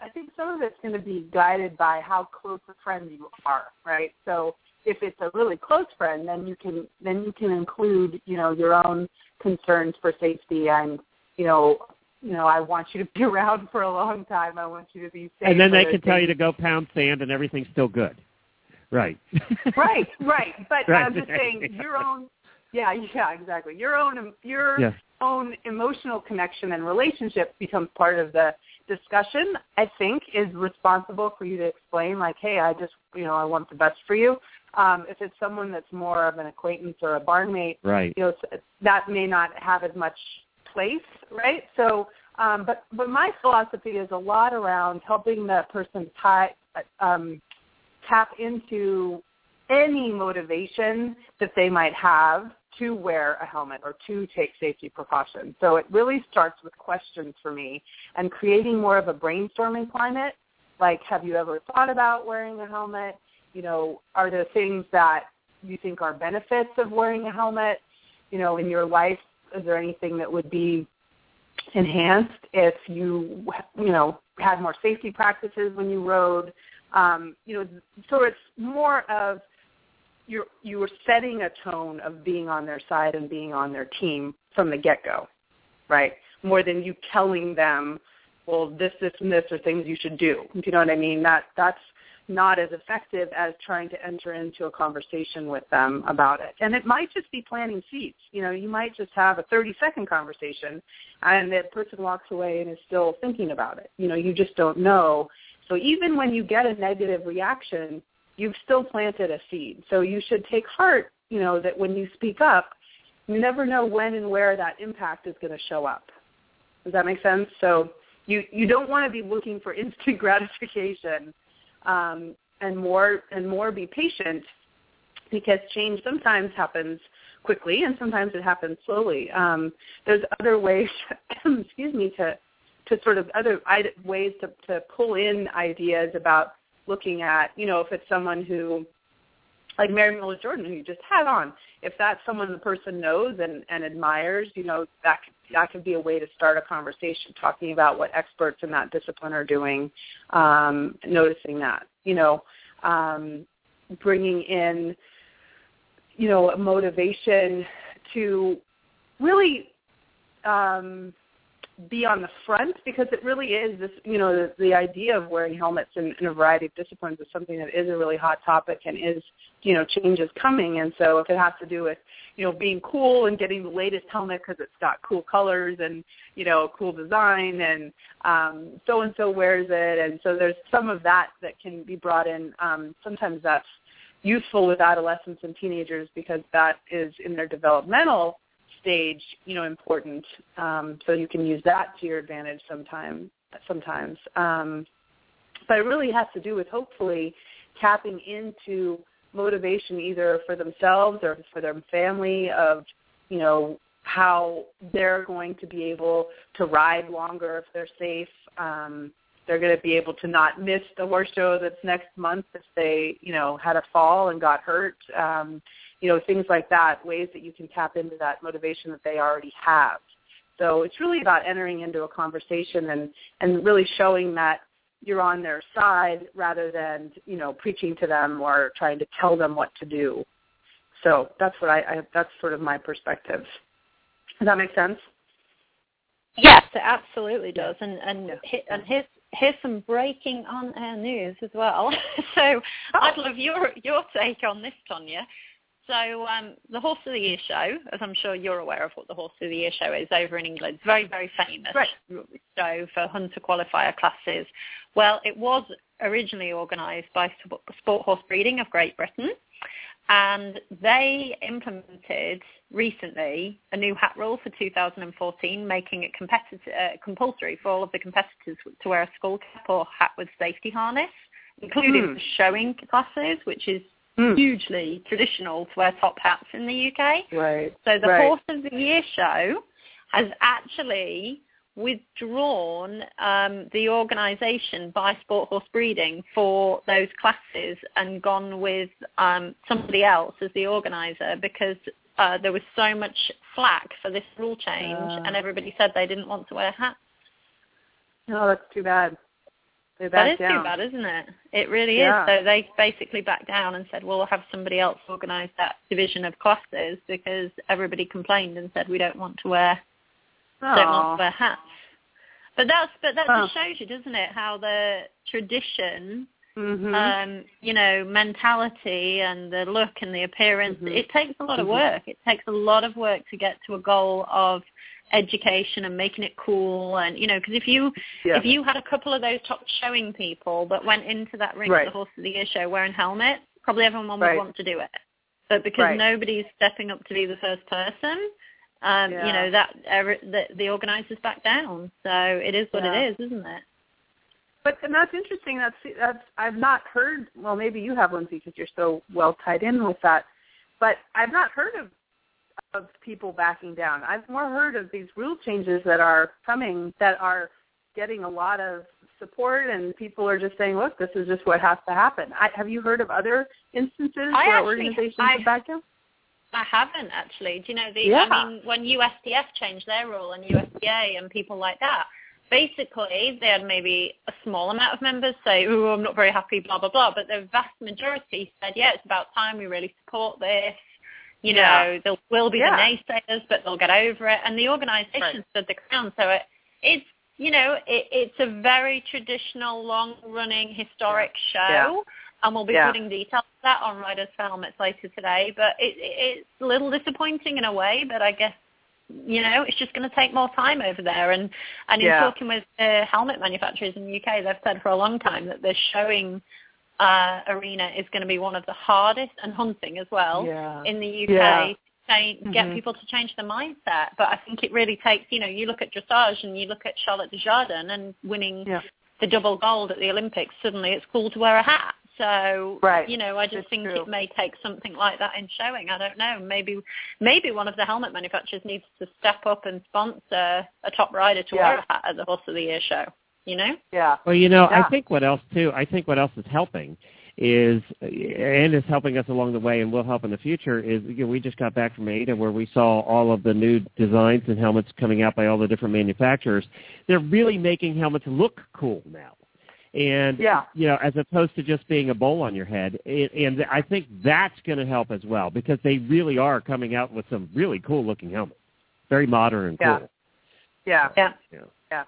I think some of it's going to be guided by how close a friend you are, right? So if it's a really close friend, then you can then you can include, you know, your own concerns for safety and, you know, you know, I want you to be around for a long time. I want you to be safe. And then they can tell you to go pound sand and everything's still good. Right. right, right. But right. I'm just saying your own, yeah, yeah, exactly. Your own, your yeah. own emotional connection and relationship becomes part of the discussion, I think, is responsible for you to explain, like, hey, I just, you know, I want the best for you. Um, if it's someone that's more of an acquaintance or a barnmate, right. you know, that may not have as much place, right? So, um, but but my philosophy is a lot around helping that person tie, um, tap into any motivation that they might have to wear a helmet or to take safety precautions. So it really starts with questions for me and creating more of a brainstorming climate, like, have you ever thought about wearing a helmet? You know, are there things that you think are benefits of wearing a helmet, you know, in your life? Is there anything that would be enhanced if you, you know, had more safety practices when you rode? Um, you know, so it's more of you're, you were setting a tone of being on their side and being on their team from the get-go, right? More than you telling them, well, this, this, and this are things you should do. Do you know what I mean? That that's not as effective as trying to enter into a conversation with them about it. And it might just be planting seeds. You know, you might just have a thirty-second conversation and that person walks away and is still thinking about it. You know, you just don't know. So even when you get a negative reaction, you've still planted a seed. So you should take heart, you know, that when you speak up, you never know when and where that impact is going to show up. Does that make sense? So you, you don't want to be looking for instant gratification. Um, and more and more be patient, because change sometimes happens quickly and sometimes it happens slowly. Um, there's other ways, excuse me, to to sort of other ways to, to pull in ideas about looking at, you know, if it's someone who, like Mary Miller Jordan, who you just had on, if that's someone the person knows and, and admires, you know, that that could be a way to start a conversation, talking about what experts in that discipline are doing, um, noticing that, you know, um, bringing in, you know, a motivation to really um, be on the front, because it really is this, you know, the, the idea of wearing helmets in, in a variety of disciplines is something that is a really hot topic and is, you know, change is coming. And so if it has to do with, you know, being cool and getting the latest helmet because it's got cool colors and, you know, cool design and um, so-and-so wears it. And so there's some of that that can be brought in. Um, sometimes that's useful with adolescents and teenagers because that is in their developmental stage, you know, important. Um, so you can use that to your advantage sometime, sometimes. Um, but it really has to do with hopefully tapping into motivation either for themselves or for their family of, you know, how they're going to be able to ride longer if they're safe. Um, they're going to be able to not miss the horse show that's next month if they, you know, had a fall and got hurt. Um, you know, things like that, ways that you can tap into that motivation that they already have. So it's really about entering into a conversation and, and really showing that you're on their side rather than, you know, preaching to them or trying to tell them what to do. So that's what I, I that's sort of my perspective. Does that make sense? Yes, it absolutely does. And and yeah. and here's here's some breaking on-air news as well. so oh. I'd love your your take on this, Tonya. So um, the Horse of the Year show, as I'm sure you're aware of what the Horse of the Year show is over in England, it's very, very famous right. show for hunter qualifier classes. Well, it was originally organised by Sport Horse Breeding of Great Britain, and they implemented recently a new hat rule for two thousand fourteen, making it competitive, uh, compulsory for all of the competitors to wear a skull cap or hat with safety harness, including mm. the showing classes, which is Mm. hugely traditional to wear top hats in the U K. Right. So the right. Horse of the Year show has actually withdrawn um, the organisation by Sport Horse Breeding for those classes and gone with um, somebody else as the organiser because uh, there was so much flack for this rule change uh. and everybody said they didn't want to wear hats. Oh, that's too bad. They that is down. too bad, isn't it? It really yeah. is. So they basically backed down and said, well, we'll have somebody else organise that division of classes because everybody complained and said we don't want to wear, Aww. don't want to wear hats. But that's but that oh. just shows you, doesn't it, how the tradition, mm-hmm. um, you know, mentality and the look and the appearance, mm-hmm. it takes a lot mm-hmm. of work. It takes a lot of work to get to a goal of education and making it cool. And, you know, because if you yeah. if you had a couple of those top showing people that went into that ring right. at the Horse of the Year show wearing helmets, probably everyone would right. want to do it. But because right. nobody's stepping up to be the first person, um, yeah. you know, that uh, the, the organisers back down. So it is what yeah. it is, isn't it? But and that's interesting. That's that's I've not heard. Well, maybe you have, Lindsay, because you're so well tied in with that. But I've not heard of of people backing down. I've more heard of these rule changes that are coming that are getting a lot of support, and people are just saying, "Look, this is just what has to happen." I, have you heard of other instances I where actually, organizations I, have backed down? I haven't actually. Do you know the? Yeah. I mean, when U S D F changed their rule and U S D A and people like that, basically they had maybe a small amount of members say, "Oh, I'm not very happy," blah blah blah. But the vast majority said, "Yeah, it's about time we really support this." You yeah. know, there will be yeah. the naysayers, but they'll get over it. And the organisation right. stood the ground. So it, it's, you know, it, it's a very traditional, long-running, historic yeah. show. Yeah. And we'll be yeah. putting details of that on Riders for Helmets later today. But it, it, it's a little disappointing in a way, but I guess, you know, it's just going to take more time over there. And, and in yeah. talking with uh, helmet manufacturers in the U K, they've said for a long time that they're showing Uh, arena is going to be one of the hardest, and hunting as well, yeah. in the U K, yeah. to change, mm-hmm. get people to change their mindset. But I think it really takes, you know, you look at dressage and you look at Charlotte Desjardins and winning yeah. the double gold at the Olympics, suddenly it's cool to wear a hat. So, right. you know, I just it's think true. it may take something like that in showing. I don't know. Maybe maybe one of the helmet manufacturers needs to step up and sponsor a top rider to yeah. wear a hat at the Horse of the Year show, you know? Yeah. Well, you know, yeah. I think what else, too, I think what else is helping is, and is helping us along the way and will help in the future, is, you know, we just got back from A D A where we saw all of the new designs and helmets coming out by all the different manufacturers. They're really making helmets look cool now. And, yeah. you know, as opposed to just being a bowl on your head. And I think that's going to help as well, because they really are coming out with some really cool-looking helmets. Very modern and yeah. cool. Yeah. Yeah. Yeah. Yeah.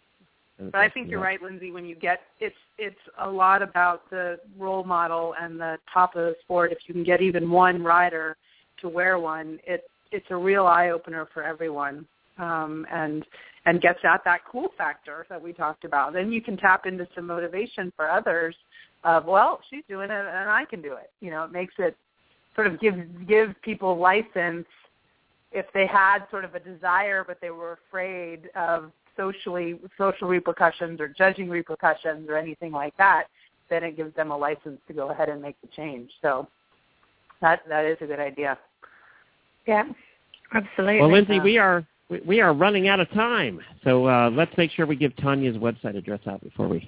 But I think you're right, Lindsay, when you get, it's it's a lot about the role model and the top of the sport. If you can get even one rider to wear one, it, it's a real eye-opener for everyone, um, and and gets at that cool factor that we talked about. Then you can tap into some motivation for others of, well, she's doing it and I can do it. You know, it makes it sort of give give people license if they had sort of a desire but they were afraid of socially social repercussions or judging repercussions or anything like that, then it gives them a license to go ahead and make the change. So that that is a good idea. Yeah, absolutely. Well, Lindsay, we are we, we are running out of time, so uh, let's make sure we give Tanya's website address out before we.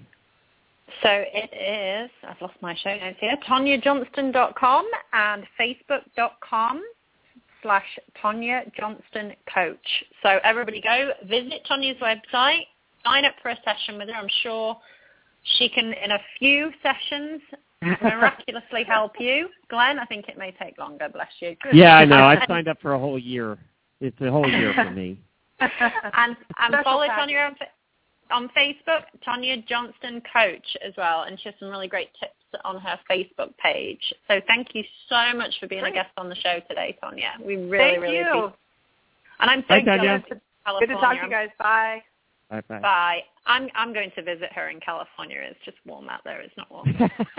So it is, I've lost my show notes here, Tanya Johnston dot com and Facebook dot com slash Tanya Johnston Coach. So everybody go visit Tanya's website, sign up for a session with her. I'm sure she can, in a few sessions, miraculously help you. Glenn, I think it may take longer, bless you. Yeah, I know. I signed up for a whole year. It's a whole year for me. and and follow Tanya on, on Facebook, Tanya Johnston Coach as well, and she has some really great tips on her Facebook page. So thank you so much for being Great. a guest on the show today, Tanya. We really, thank really you. appreciate it. And I'm so Bye, jealous Tanya. of California. Good to talk to you guys. Bye. Bye, bye. Bye. I'm I'm going to visit her in California. It's just warm out there. It's not warm.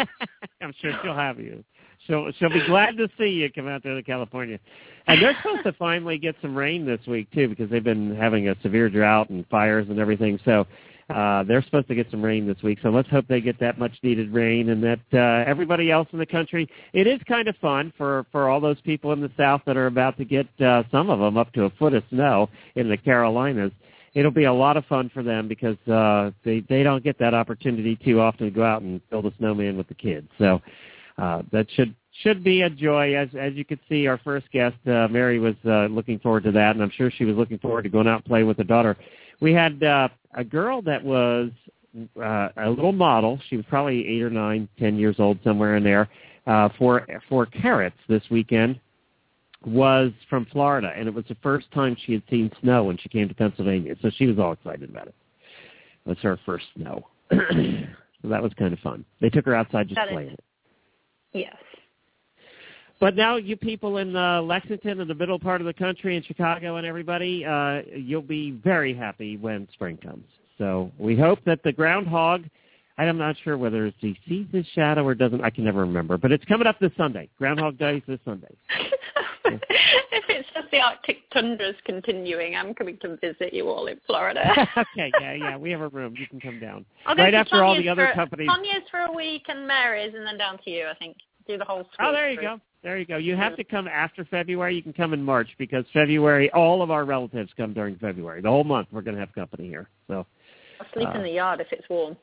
I'm sure she'll have you. She'll she'll be glad to see you come out there to California. And they're supposed to finally get some rain this week too, because they've been having a severe drought and fires and everything. So uh, they're supposed to get some rain this week. So let's hope they get that much needed rain, and that uh, everybody else in the country. It is kind of fun for for all those people in the South that are about to get uh, some of them up to a foot of snow in the Carolinas. It'll be a lot of fun for them because uh, they they don't get that opportunity too often to go out and build a snowman with the kids. So uh, that should should be a joy. As as you could see, our first guest, uh, Mary, was uh, looking forward to that, and I'm sure she was looking forward to going out and play with her daughter. We had uh, a girl that was uh, a little model. She was probably eight or nine, ten years old, somewhere in there, uh, for for carrots this weekend, was from Florida, and it was the first time she had seen snow when she came to Pennsylvania. So she was all excited about it. It was her first snow. So that was kind of fun. They took her outside just playing it. Yes. But now you people in uh, Lexington and the middle part of the country and Chicago and everybody, uh, you'll be very happy when spring comes. So we hope that the groundhog, I'm not sure whether he sees his shadow or doesn't. I can never remember. But it's coming up this Sunday. Groundhog Day is this Sunday. If it's just the Arctic tundras continuing, I'm coming to visit you all in Florida. Okay, yeah, yeah. We have a room. You can come down. I'll go right to after Tanya's all the other for, companies. Tanya's for a week and Mary's, and then down to you, I think. Do the whole Oh, there you go. There you go. You have to come after February. You can come in March because February, all of our relatives come during February. The whole month we're going to have company here. So I'll sleep uh, in the yard if it's warm.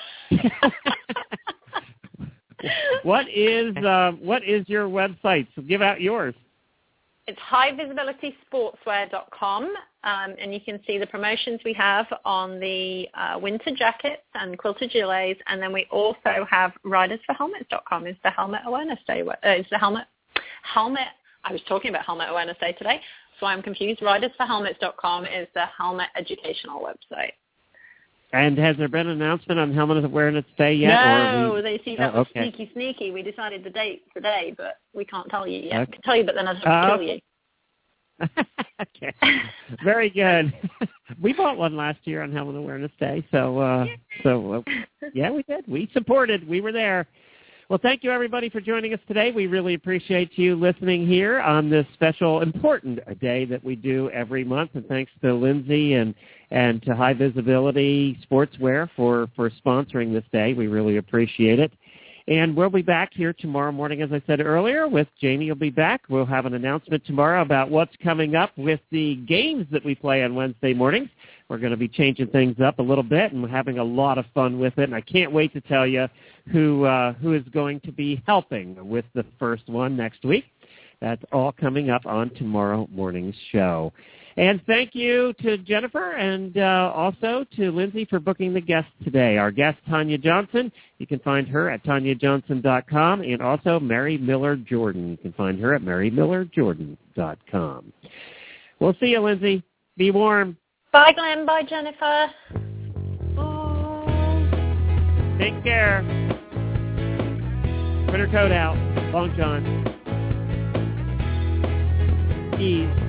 What is uh, what is your website? So give out yours. It's high visibility sportswear dot com, um, and you can see the promotions we have on the uh, winter jackets and quilted gilets, and then we also have riders for helmets dot com. Is the Helmet Awareness Day? Uh, is the helmet helmet? I was talking about Helmet Awareness Day today, so I'm confused. riders for helmets dot com is the helmet educational website. And has there been an announcement on Helmet Awareness Day yet? No, or we... they see that oh, was okay. sneaky, sneaky. We decided the date today, but we can't tell you yet. Okay. I can tell you, but then I'd have to uh, kill you. Okay, very good. We bought one last year on Helmet Awareness Day, so uh, so uh, yeah, we did. We supported. We were there. Well, thank you, everybody, for joining us today. We really appreciate you listening here on this special, important day that we do every month. And thanks to Lindsay and, and to High Visibility Sportswear for, for sponsoring this day. We really appreciate it. And we'll be back here tomorrow morning, as I said earlier, with Jamie will be back. We'll have an announcement tomorrow about what's coming up with the games that we play on Wednesday mornings. We're going to be changing things up a little bit, and we're having a lot of fun with it. And I can't wait to tell you who uh, who is going to be helping with the first one next week. That's all coming up on tomorrow morning's show. And thank you to Jennifer and uh, also to Lindsay for booking the guest today. Our guest, Tanya Johnson. You can find her at tanya johnson dot com, and also Mary Miller Jordan. You can find her at mary miller jordan dot com. We'll see you, Lindsay. Be warm. Bye, Glenn. Bye, Jennifer. Bye. Take care. Winter coat out. Long john. Ease.